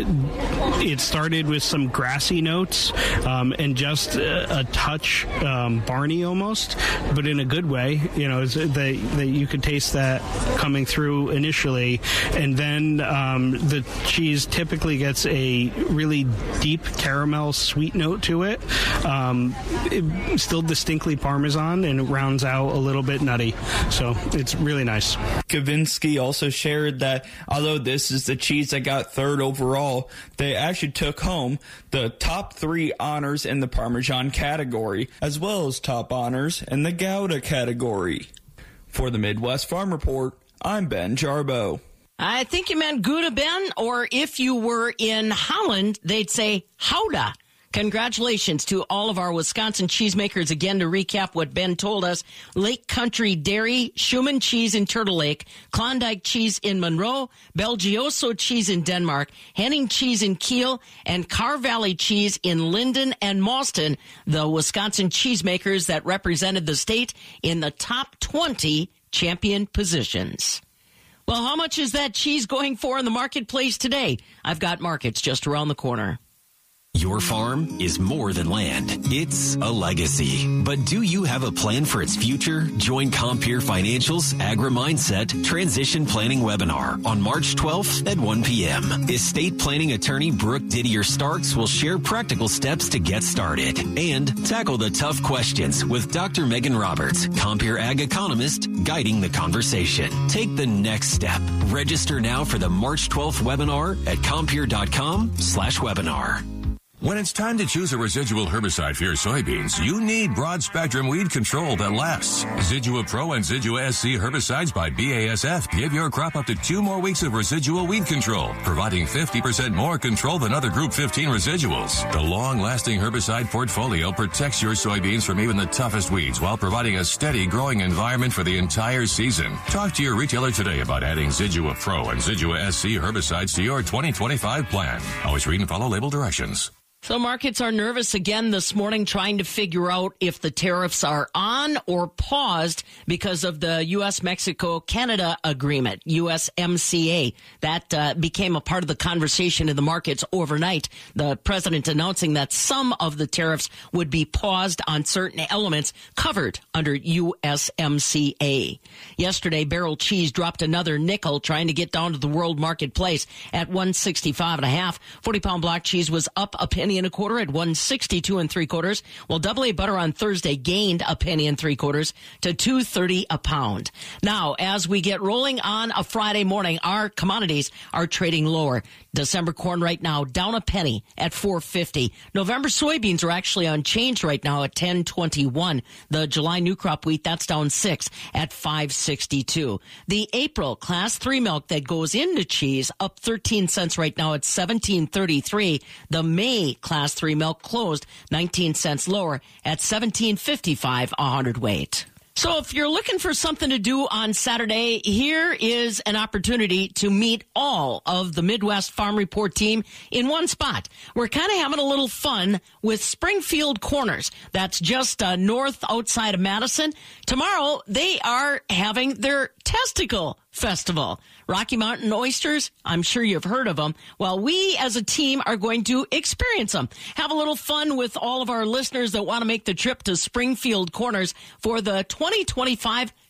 it started with some grassy notes um, and just a, a touch um, barny almost, but in a good way. You know, that that you could taste that coming through initially, and then um, the cheese typically gets a really deep caramel sweet note to it, um, it still distinctly Parmesan, and it rounds out a little bit nutty, so it's really nice. Kavinsky also shared that although this is the cheese that got third overall, they actually took home the top three honors in the Parmesan category, as well as top honors in the Gouda category. For the Midwest Farm Report, I'm Ben Jarbo. I think you meant Gouda, Ben, or if you were in Holland, they'd say Gouda. Congratulations to all of our Wisconsin cheesemakers. Again, to recap what Ben told us, Lake Country Dairy, Schumann Cheese in Turtle Lake, Klondike Cheese in Monroe, Belgioso Cheese in Denmark, Henning Cheese in Kiel, and Carr Valley Cheese in Linden and Mauston, the Wisconsin cheesemakers that represented the state in the top twenty champion positions. Well, how much is that cheese going for in the marketplace today? I've got markets just around the corner. Your farm is more than land. It's a legacy. But do you have a plan for its future? Join Compeer Financial's Agri-Mindset Transition Planning Webinar on March twelfth at one p.m. Estate planning attorney Brooke Didier Starks will share practical steps to get started and tackle the tough questions with Doctor Megan Roberts, Compeer Ag economist, guiding the conversation. Take the next step. Register now for the March twelfth webinar at compeer.com slash webinar. When it's time to choose a residual herbicide for your soybeans, you need broad-spectrum weed control that lasts. Zidua Pro and Zidua S C herbicides by B A S F give your crop up to two more weeks of residual weed control, providing fifty percent more control than other Group fifteen residuals. The long-lasting herbicide portfolio protects your soybeans from even the toughest weeds while providing a steady growing environment for the entire season. Talk to your retailer today about adding Zidua Pro and Zidua S C herbicides to your twenty twenty-five plan. Always read and follow label directions. So markets are nervous again this morning, trying to figure out if the tariffs are on or paused because of the U S Mexico Canada agreement, U S M C A. That uh, became a part of the conversation in the markets overnight. The president announcing that some of the tariffs would be paused on certain elements covered under U S M C A. Yesterday, barrel cheese dropped another nickel, trying to get down to the world marketplace at one sixty-five and a half. forty pound block cheese was up a penny and a quarter at one sixty-two and three quarters, while double A butter on Thursday gained a penny and three quarters to two thirty a pound. Now, as we get rolling on a Friday morning, our commodities are trading lower. December corn right now down a penny at four fifty. November soybeans are actually unchanged right now at ten twenty-one. The July new crop wheat, that's down six at five sixty-two. The April class three milk that goes into cheese up thirteen cents right now at seventeen thirty-three. The May class three milk closed nineteen cents lower at seventeen fifty-five a hundredweight. So if you're looking for something to do on Saturday, here is an opportunity to meet all of the Midwest Farm Report team in one spot. We're kind of having a little fun with Springfield Corners. That's just uh, north outside of Madison. Tomorrow, they are having their Testicle Festival. Rocky Mountain Oysters, I'm sure you've heard of them. Well, we as a team are going to experience them. Have a little fun with all of our listeners that want to make the trip to Springfield Corners for the twenty twenty-five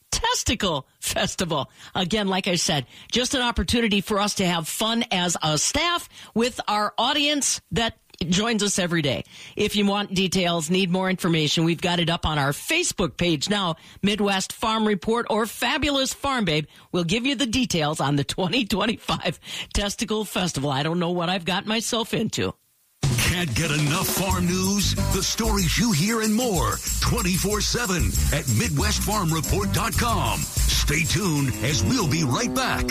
Testicle Festival. Again, like I said, just an opportunity for us to have fun as a staff with our audience that joins us every day. If you want details, need more information, we've got it up on our Facebook page now, Midwest Farm Report or Fabulous Farm Babe. We'll give you the details on the twenty twenty-five Testicle Festival. I don't know what I've got myself into. Can't get enough farm news? The stories you hear and more twenty-four seven at Midwest Farm Report dot com. Stay tuned as we'll be right back.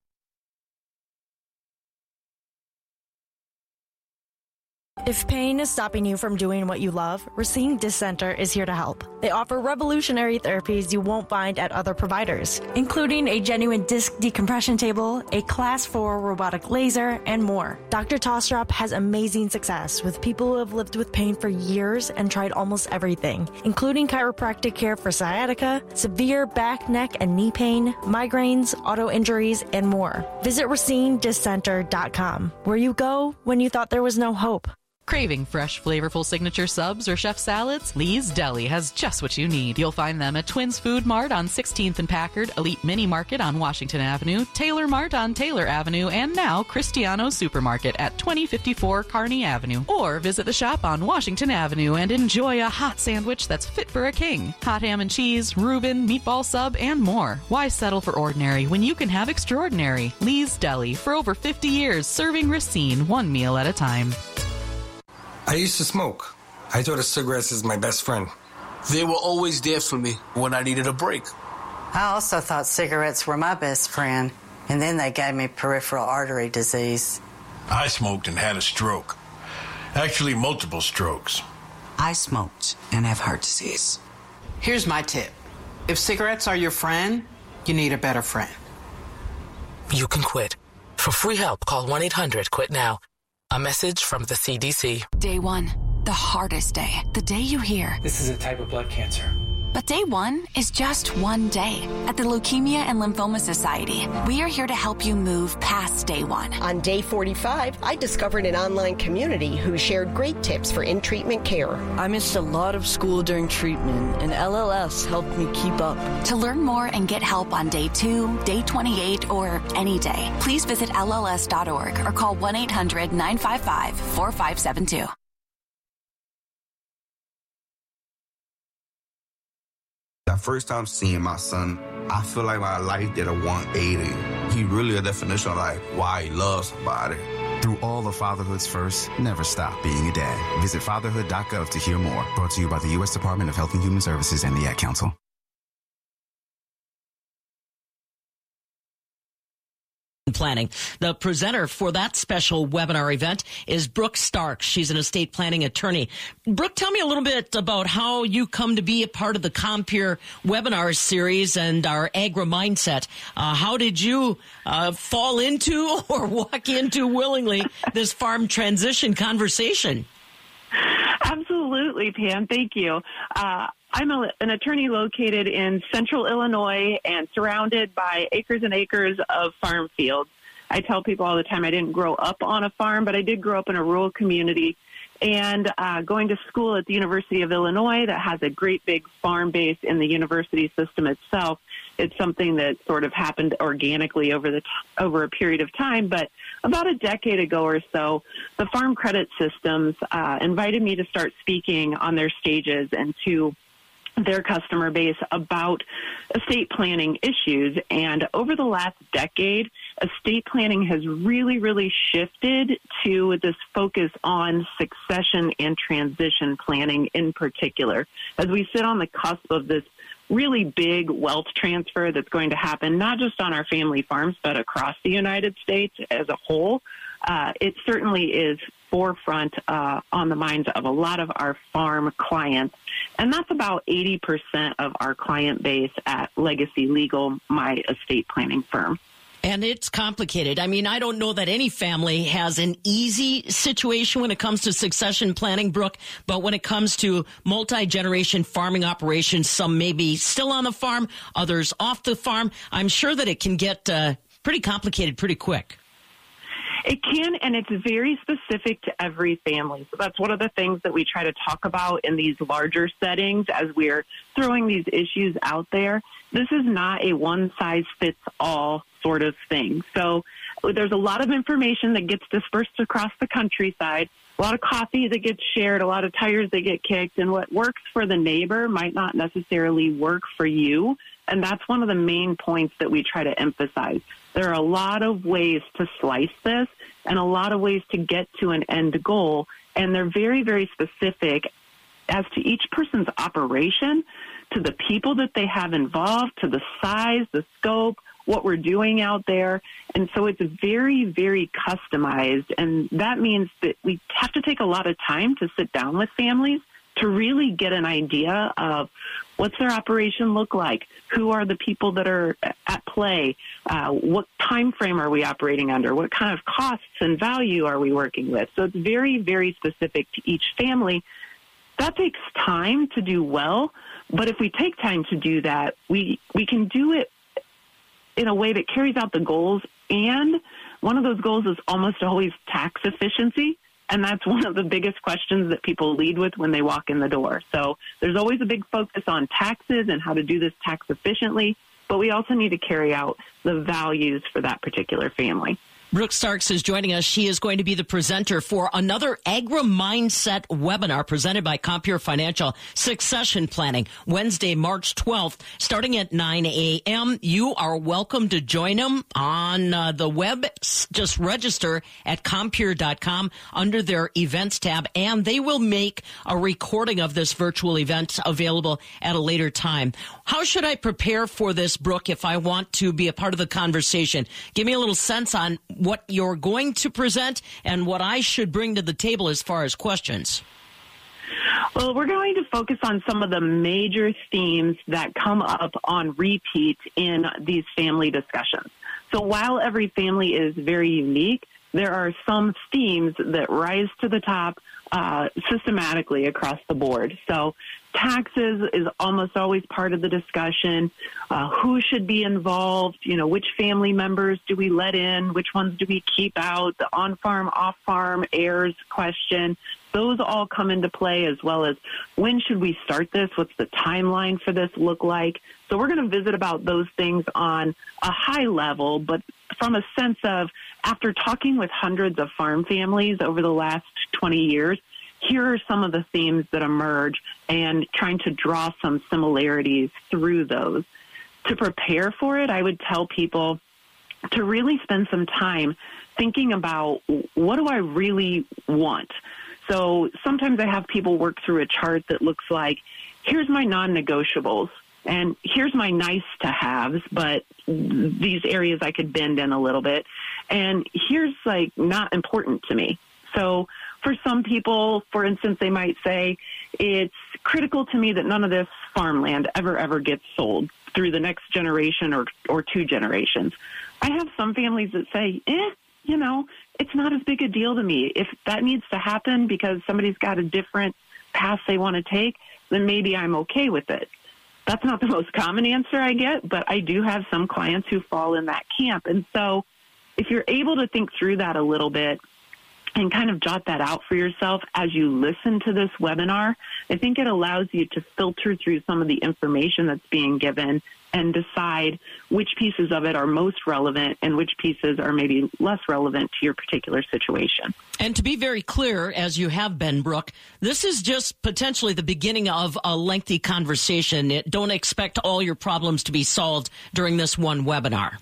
If pain is stopping you from doing what you love, Racine Disc Center is here to help. They offer revolutionary therapies you won't find at other providers, including a genuine disc decompression table, a class four robotic laser, and more. Doctor Tostrop has amazing success with people who have lived with pain for years and tried almost everything, including chiropractic care for sciatica, severe back, neck, and knee pain, migraines, auto injuries, and more. Visit Racine Disc Center dot com, where you go when you thought there was no hope. Craving fresh, flavorful signature subs or chef salads? Lee's Deli has just what you need. You'll find them at Twins Food Mart on sixteenth and Packard, Elite Mini Market on Washington Avenue, Taylor Mart on Taylor Avenue, and now Cristiano Supermarket at twenty fifty-four Kearney Avenue. Or visit the shop on Washington Avenue and enjoy a hot sandwich that's fit for a king. Hot ham and cheese, Reuben, meatball sub, and more. Why settle for ordinary when you can have extraordinary? Lee's Deli, for over fifty years, serving Racine one meal at a time. I used to smoke. I thought of cigarettes as my best friend. They were always there for me when I needed a break. I also thought cigarettes were my best friend, and then they gave me peripheral artery disease. I smoked and had a stroke. Actually, multiple strokes. I smoked and have heart disease. Here's my tip. If cigarettes are your friend, you need a better friend. You can quit. For free help, call one eight hundred quit now. A message from the C D C. Day one, the hardest day. The day you hear, this is a type of blood cancer. But day one is just one day. At the Leukemia and Lymphoma Society, we are here to help you move past day one. On day forty-five, I discovered an online community who shared great tips for in-treatment care. I missed a lot of school during treatment, and L L S helped me keep up. To learn more and get help on day two, day twenty-eight, or any day, please visit L L S dot org or call one eight hundred nine five five four five seven two. That first time seeing my son, I feel like my life did a one eighty. He really a definition of like why he loves somebody. Through all of fatherhood's first, never stop being a dad. Visit fatherhood dot gov to hear more. Brought to you by the U S Department of Health and Human Services and the Ad Council. Planning. The presenter for that special webinar event is Brooke Stark. She's an estate planning attorney. Brooke, tell me a little bit about how you come to be a part of the Compeer webinar series and our Agra Mindset. Uh, how did you uh, fall into or walk into willingly this farm transition conversation? Absolutely, Pam. Thank you. Uh, I'm a, an attorney located in central Illinois and surrounded by acres and acres of farm fields. I tell people all the time I didn't grow up on a farm, but I did grow up in a rural community. And uh, going to school at the University of Illinois that has a great big farm base in the university system itself, it's something that sort of happened organically over the t- over a period of time. But about a decade ago or so, the Farm Credit Systems uh, invited me to start speaking on their stages and to their customer base about estate planning issues. And over the last decade, estate planning has really, really shifted to this focus on succession and transition planning in particular. As we sit on the cusp of this really big wealth transfer that's going to happen, not just on our family farms, but across the United States as a whole, uh, it certainly is forefront uh, on the minds of a lot of our farm clients. And that's about eighty percent of our client base at Legacy Legal, my estate planning firm. And it's complicated. I mean, I don't know that any family has an easy situation when it comes to succession planning, Brooke, but when it comes to multi-generation farming operations, some may be still on the farm, others off the farm. I'm sure that it can get uh, pretty complicated pretty quick. It can, and it's very specific to every family. So that's one of the things that we try to talk about in these larger settings as we're throwing these issues out there. This is not a one-size-fits-all sort of thing. So there's a lot of information that gets dispersed across the countryside, a lot of coffee that gets shared, a lot of tires that get kicked, and what works for the neighbor might not necessarily work for you. And that's one of the main points that we try to emphasize. There are a lot of ways to slice this and a lot of ways to get to an end goal, and they're very, very specific as to each person's operation, to the people that they have involved, to the size, the scope, what we're doing out there. And so it's very, very customized. And that means that we have to take a lot of time to sit down with families to really get an idea of what's their operation look like, who are the people that are at play, uh, what time frame are we operating under, what kind of costs and value are we working with. So it's very, very specific to each family. That takes time to do well, but if we take time to do that, we, we can do it in a way that carries out the goals. And one of those goals is almost always tax efficiency. And that's one of the biggest questions that people lead with when they walk in the door. So there's always a big focus on taxes and how to do this tax efficiently, but we also need to carry out the values for that particular family. Brooke Starks is joining us. She is going to be the presenter for another Agri-Mindset webinar presented by Compeer Financial, Succession Planning, Wednesday, March twelfth, starting at nine a.m. You are welcome to join them on uh, the web. Just register at Compeer dot com under their events tab, and they will make a recording of this virtual event available at a later time. How should I prepare for this, Brooke, if I want to be a part of the conversation? Give me a little sense on what you're going to present and what I should bring to the table as far as questions. Well, we're going to focus on some of the major themes that come up on repeat in these family discussions. So while every family is very unique, there are some themes that rise to the top uh, systematically across the board. So taxes is almost always part of the discussion. Uh, who should be involved? You know, which family members do we let in? Which ones do we keep out? The on-farm, off-farm, heirs question. Those all come into play, as well as when should we start this? What's the timeline for this look like? So we're going to visit about those things on a high level, but from a sense of, after talking with hundreds of farm families over the last twenty years, here are some of the themes that emerge and trying to draw some similarities through those. To prepare for it, I would tell people to really spend some time thinking about, what do I really want? So sometimes I have people work through a chart that looks like, here's my non-negotiables, and here's my nice to haves, but these areas I could bend in a little bit. And here's like not important to me. So for some people, for instance, they might say, it's critical to me that none of this farmland ever, ever gets sold through the next generation or, or two generations. I have some families that say, eh, you know, it's not as big a deal to me. If that needs to happen because somebody's got a different path they want to take, then maybe I'm okay with it. That's not the most common answer I get, but I do have some clients who fall in that camp. And so if you're able to think through that a little bit and kind of jot that out for yourself as you listen to this webinar, I think it allows you to filter through some of the information that's being given and decide which pieces of it are most relevant and which pieces are maybe less relevant to your particular situation. And to be very clear, as you have been, Brooke, this is just potentially the beginning of a lengthy conversation. It, don't expect all your problems to be solved during this one webinar.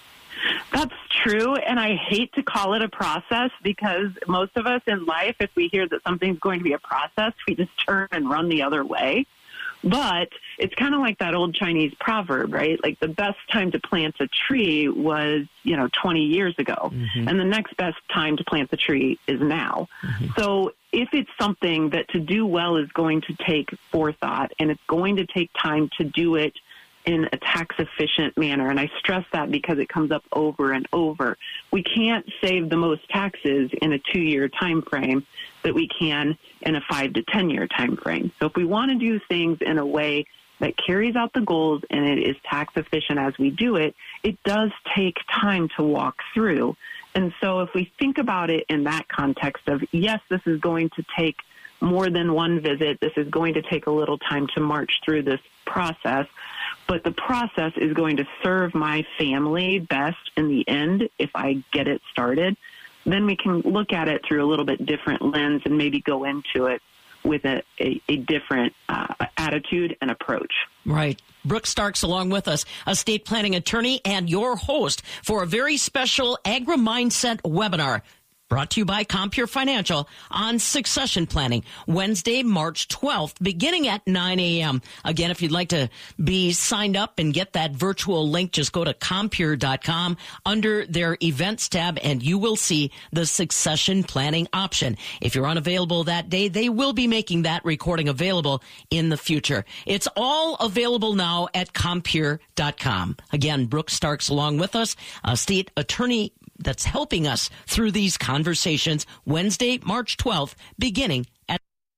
That's true, and I hate to call it a process because most of us in life, if we hear that something's going to be a process, we just turn and run the other way. But it's kind of like that old Chinese proverb, right? Like the best time to plant a tree was, you know, twenty years ago. Mm-hmm. And the next best time to plant the tree is now. Mm-hmm. So if it's something that to do well is going to take forethought and it's going to take time to do it in a tax-efficient manner, and I stress that because it comes up over and over. We can't save the most taxes in a two-year time frame that we can in a five to ten-year time frame. So if we want to do things in a way that carries out the goals and it is tax-efficient as we do it, it does take time to walk through. And so if we think about it in that context of, yes, this is going to take more than one visit, this is going to take a little time to march through this process, but the process is going to serve my family best in the end if I get it started, then we can look at it through a little bit different lens and maybe go into it with a, a, a different uh, attitude and approach. Right. Brooke Starks along with us, estate planning attorney and your host for a very special Agri-Mindset webinar brought to you by Compure Financial on succession planning, Wednesday, March twelfth, beginning at nine a.m. Again, if you'd like to be signed up and get that virtual link, just go to compure dot com under their events tab, and you will see the succession planning option. If you're unavailable that day, they will be making that recording available in the future. It's all available now at compure dot com. Again, Brooke Starks along with us, a state attorney that's helping us through these conversations, Wednesday, March twelfth, beginning at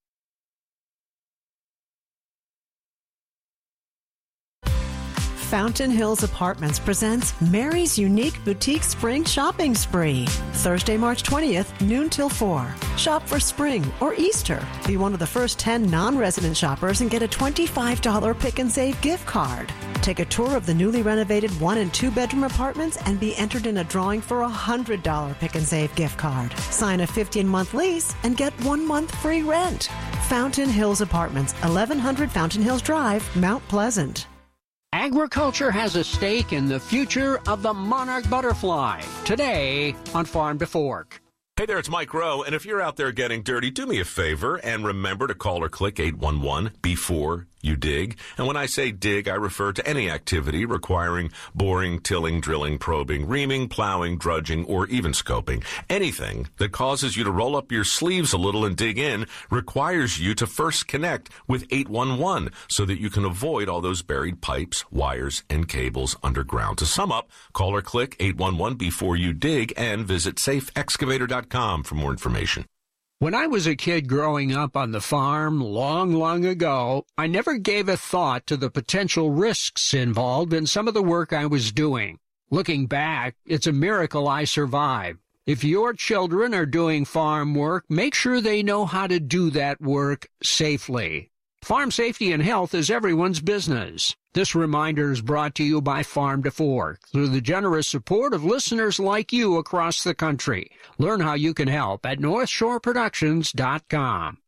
Fountain Hills Apartments presents Mary's Unique Boutique Spring Shopping Spree. Thursday, March twentieth, noon till four. Shop for spring or Easter. Be one of the first ten non-resident shoppers and get a twenty-five dollars pick and save gift card. Take a tour of the newly renovated one and two bedroom apartments and be entered in a drawing for a one hundred dollars pick and save gift card. Sign a fifteen month lease and get one month free rent. Fountain Hills Apartments, eleven hundred Fountain Hills Drive, Mount Pleasant. Agriculture has a stake in the future of the monarch butterfly. Today on Farm to Fork. Hey there, it's Mike Rowe, and if you're out there getting dirty, do me a favor and remember to call or click eight one one before you dig. And when I say dig, I refer to any activity requiring boring, tilling, drilling, probing, reaming, plowing, drudging, or even scoping. Anything that causes you to roll up your sleeves a little and dig in requires you to first connect with eight one one so that you can avoid all those buried pipes, wires, and cables underground. To sum up, call or click eight one one before you dig and visit safe excavator dot com for more information. When I was a kid growing up on the farm long, long ago, I never gave a thought to the potential risks involved in some of the work I was doing. Looking back, it's a miracle I survived. If your children are doing farm work, make sure they know how to do that work safely. Farm safety and health is everyone's business. This reminder is brought to you by Farm to Fork through the generous support of listeners like you across the country. Learn how you can help at north shore productions dot com.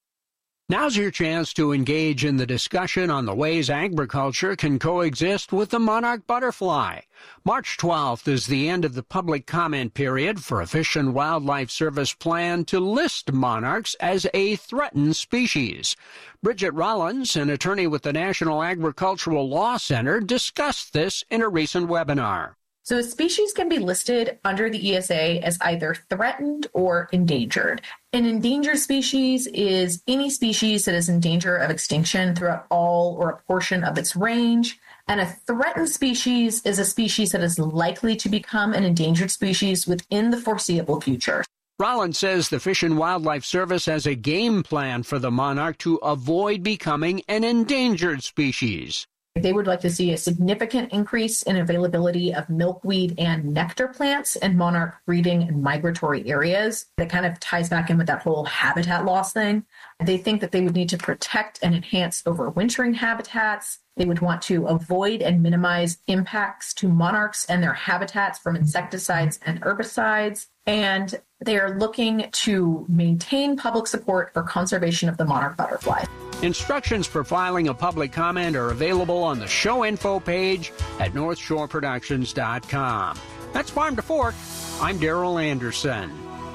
Now's your chance to engage in the discussion on the ways agriculture can coexist with the monarch butterfly. March twelfth is the end of the public comment period for a Fish and Wildlife Service plan to list monarchs as a threatened species. Bridget Rollins, an attorney with the National Agricultural Law Center, discussed this in a recent webinar. So a species can be listed under the E S A as either threatened or endangered. An endangered species is any species that is in danger of extinction throughout all or a portion of its range. And a threatened species is a species that is likely to become an endangered species within the foreseeable future. Rollins says the Fish and Wildlife Service has a game plan for the monarch to avoid becoming an endangered species. They would like to see a significant increase in availability of milkweed and nectar plants in monarch breeding and migratory areas. That kind of ties back in with that whole habitat loss thing. They think that they would need to protect and enhance overwintering habitats. They would want to avoid and minimize impacts to monarchs and their habitats from insecticides and herbicides. And they are looking to maintain public support for conservation of the monarch butterfly. Instructions for filing a public comment are available on the show info page at north shore productions dot com. That's Farm to Fork. I'm Darrell Anderson.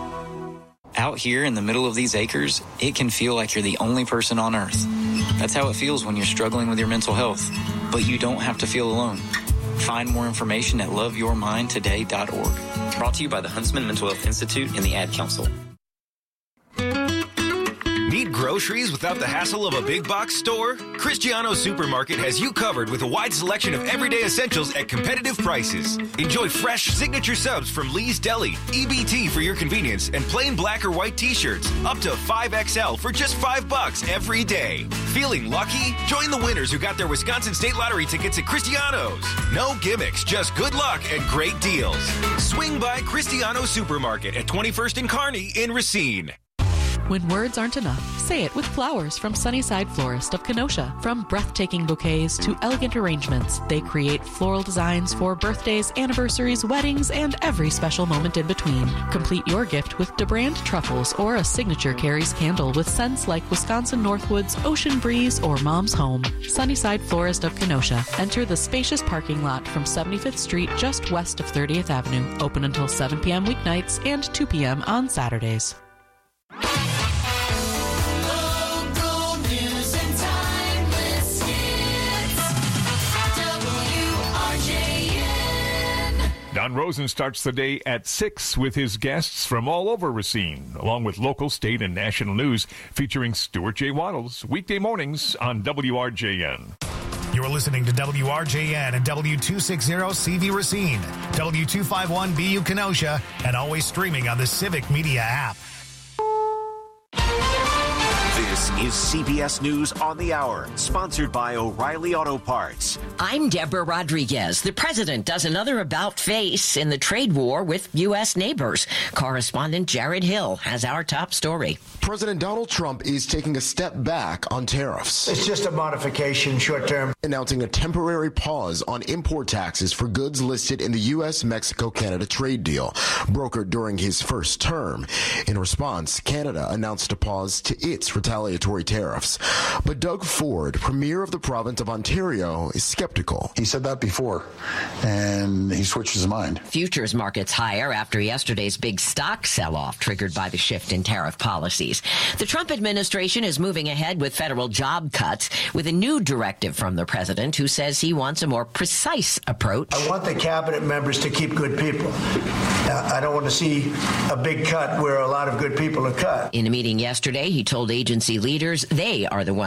Out here in the middle of these acres, it can feel like you're the only person on earth. That's how it feels when you're struggling with your mental health. But you don't have to feel alone. Find more information at love your mind today dot org. Brought to you by the Huntsman Mental Health Institute and the Ad Council. Need groceries without the hassle of a big box store? Cristiano Supermarket has you covered with a wide selection of everyday essentials at competitive prices. Enjoy fresh signature subs from Lee's Deli, E B T for your convenience, and plain black or white t-shirts up to five X L for just five bucks every day. Feeling lucky? Join the winners who got their Wisconsin State Lottery tickets at Cristiano's. No gimmicks, just good luck and great deals. Swing by Cristiano Supermarket at twenty-first and Kearney in Racine. When words aren't enough, say it with flowers from Sunnyside Florist of Kenosha. From breathtaking bouquets to elegant arrangements, they create floral designs for birthdays, anniversaries, weddings, and every special moment in between. Complete your gift with DeBrand truffles or a signature Carrie's candle with scents like Wisconsin Northwoods, Ocean Breeze, or Mom's Home. Sunnyside Florist of Kenosha. Enter the spacious parking lot from seventy-fifth Street just west of thirtieth Avenue. Open until seven p.m. weeknights and two p.m. on Saturdays. Don Rosen starts the day at six with his guests from all over Racine, along with local, state, and national news featuring Stuart J. Waddles, weekday mornings on W R J N. You're listening to W R J N and W two sixty C V Racine, W two fifty-one B U Kenosha, and always streaming on the Civic Media app. This is C B S News on the Hour, sponsored by O'Reilly Auto Parts. I'm Deborah Rodriguez. The president does another about-face in the trade war with U S neighbors. Correspondent Jared Hill has our top story. President Donald Trump is taking a step back on tariffs. It's just a modification, short-term. Announcing a temporary pause on import taxes for goods listed in the U S Mexico Canada trade deal, brokered during his first term. In response, Canada announced a pause to its retaliatory tariffs. But Doug Ford, premier of the province of Ontario, is skeptical. He said that before, and he switched his mind. Futures markets higher after yesterday's big stock sell-off triggered by the shift in tariff policies. The Trump administration is moving ahead with federal job cuts with a new directive from the president who says he wants a more precise approach. I want the cabinet members to keep good people. Uh, I don't want to see a big cut where a lot of good people are cut. In a meeting yesterday, he told agency leaders they are the ones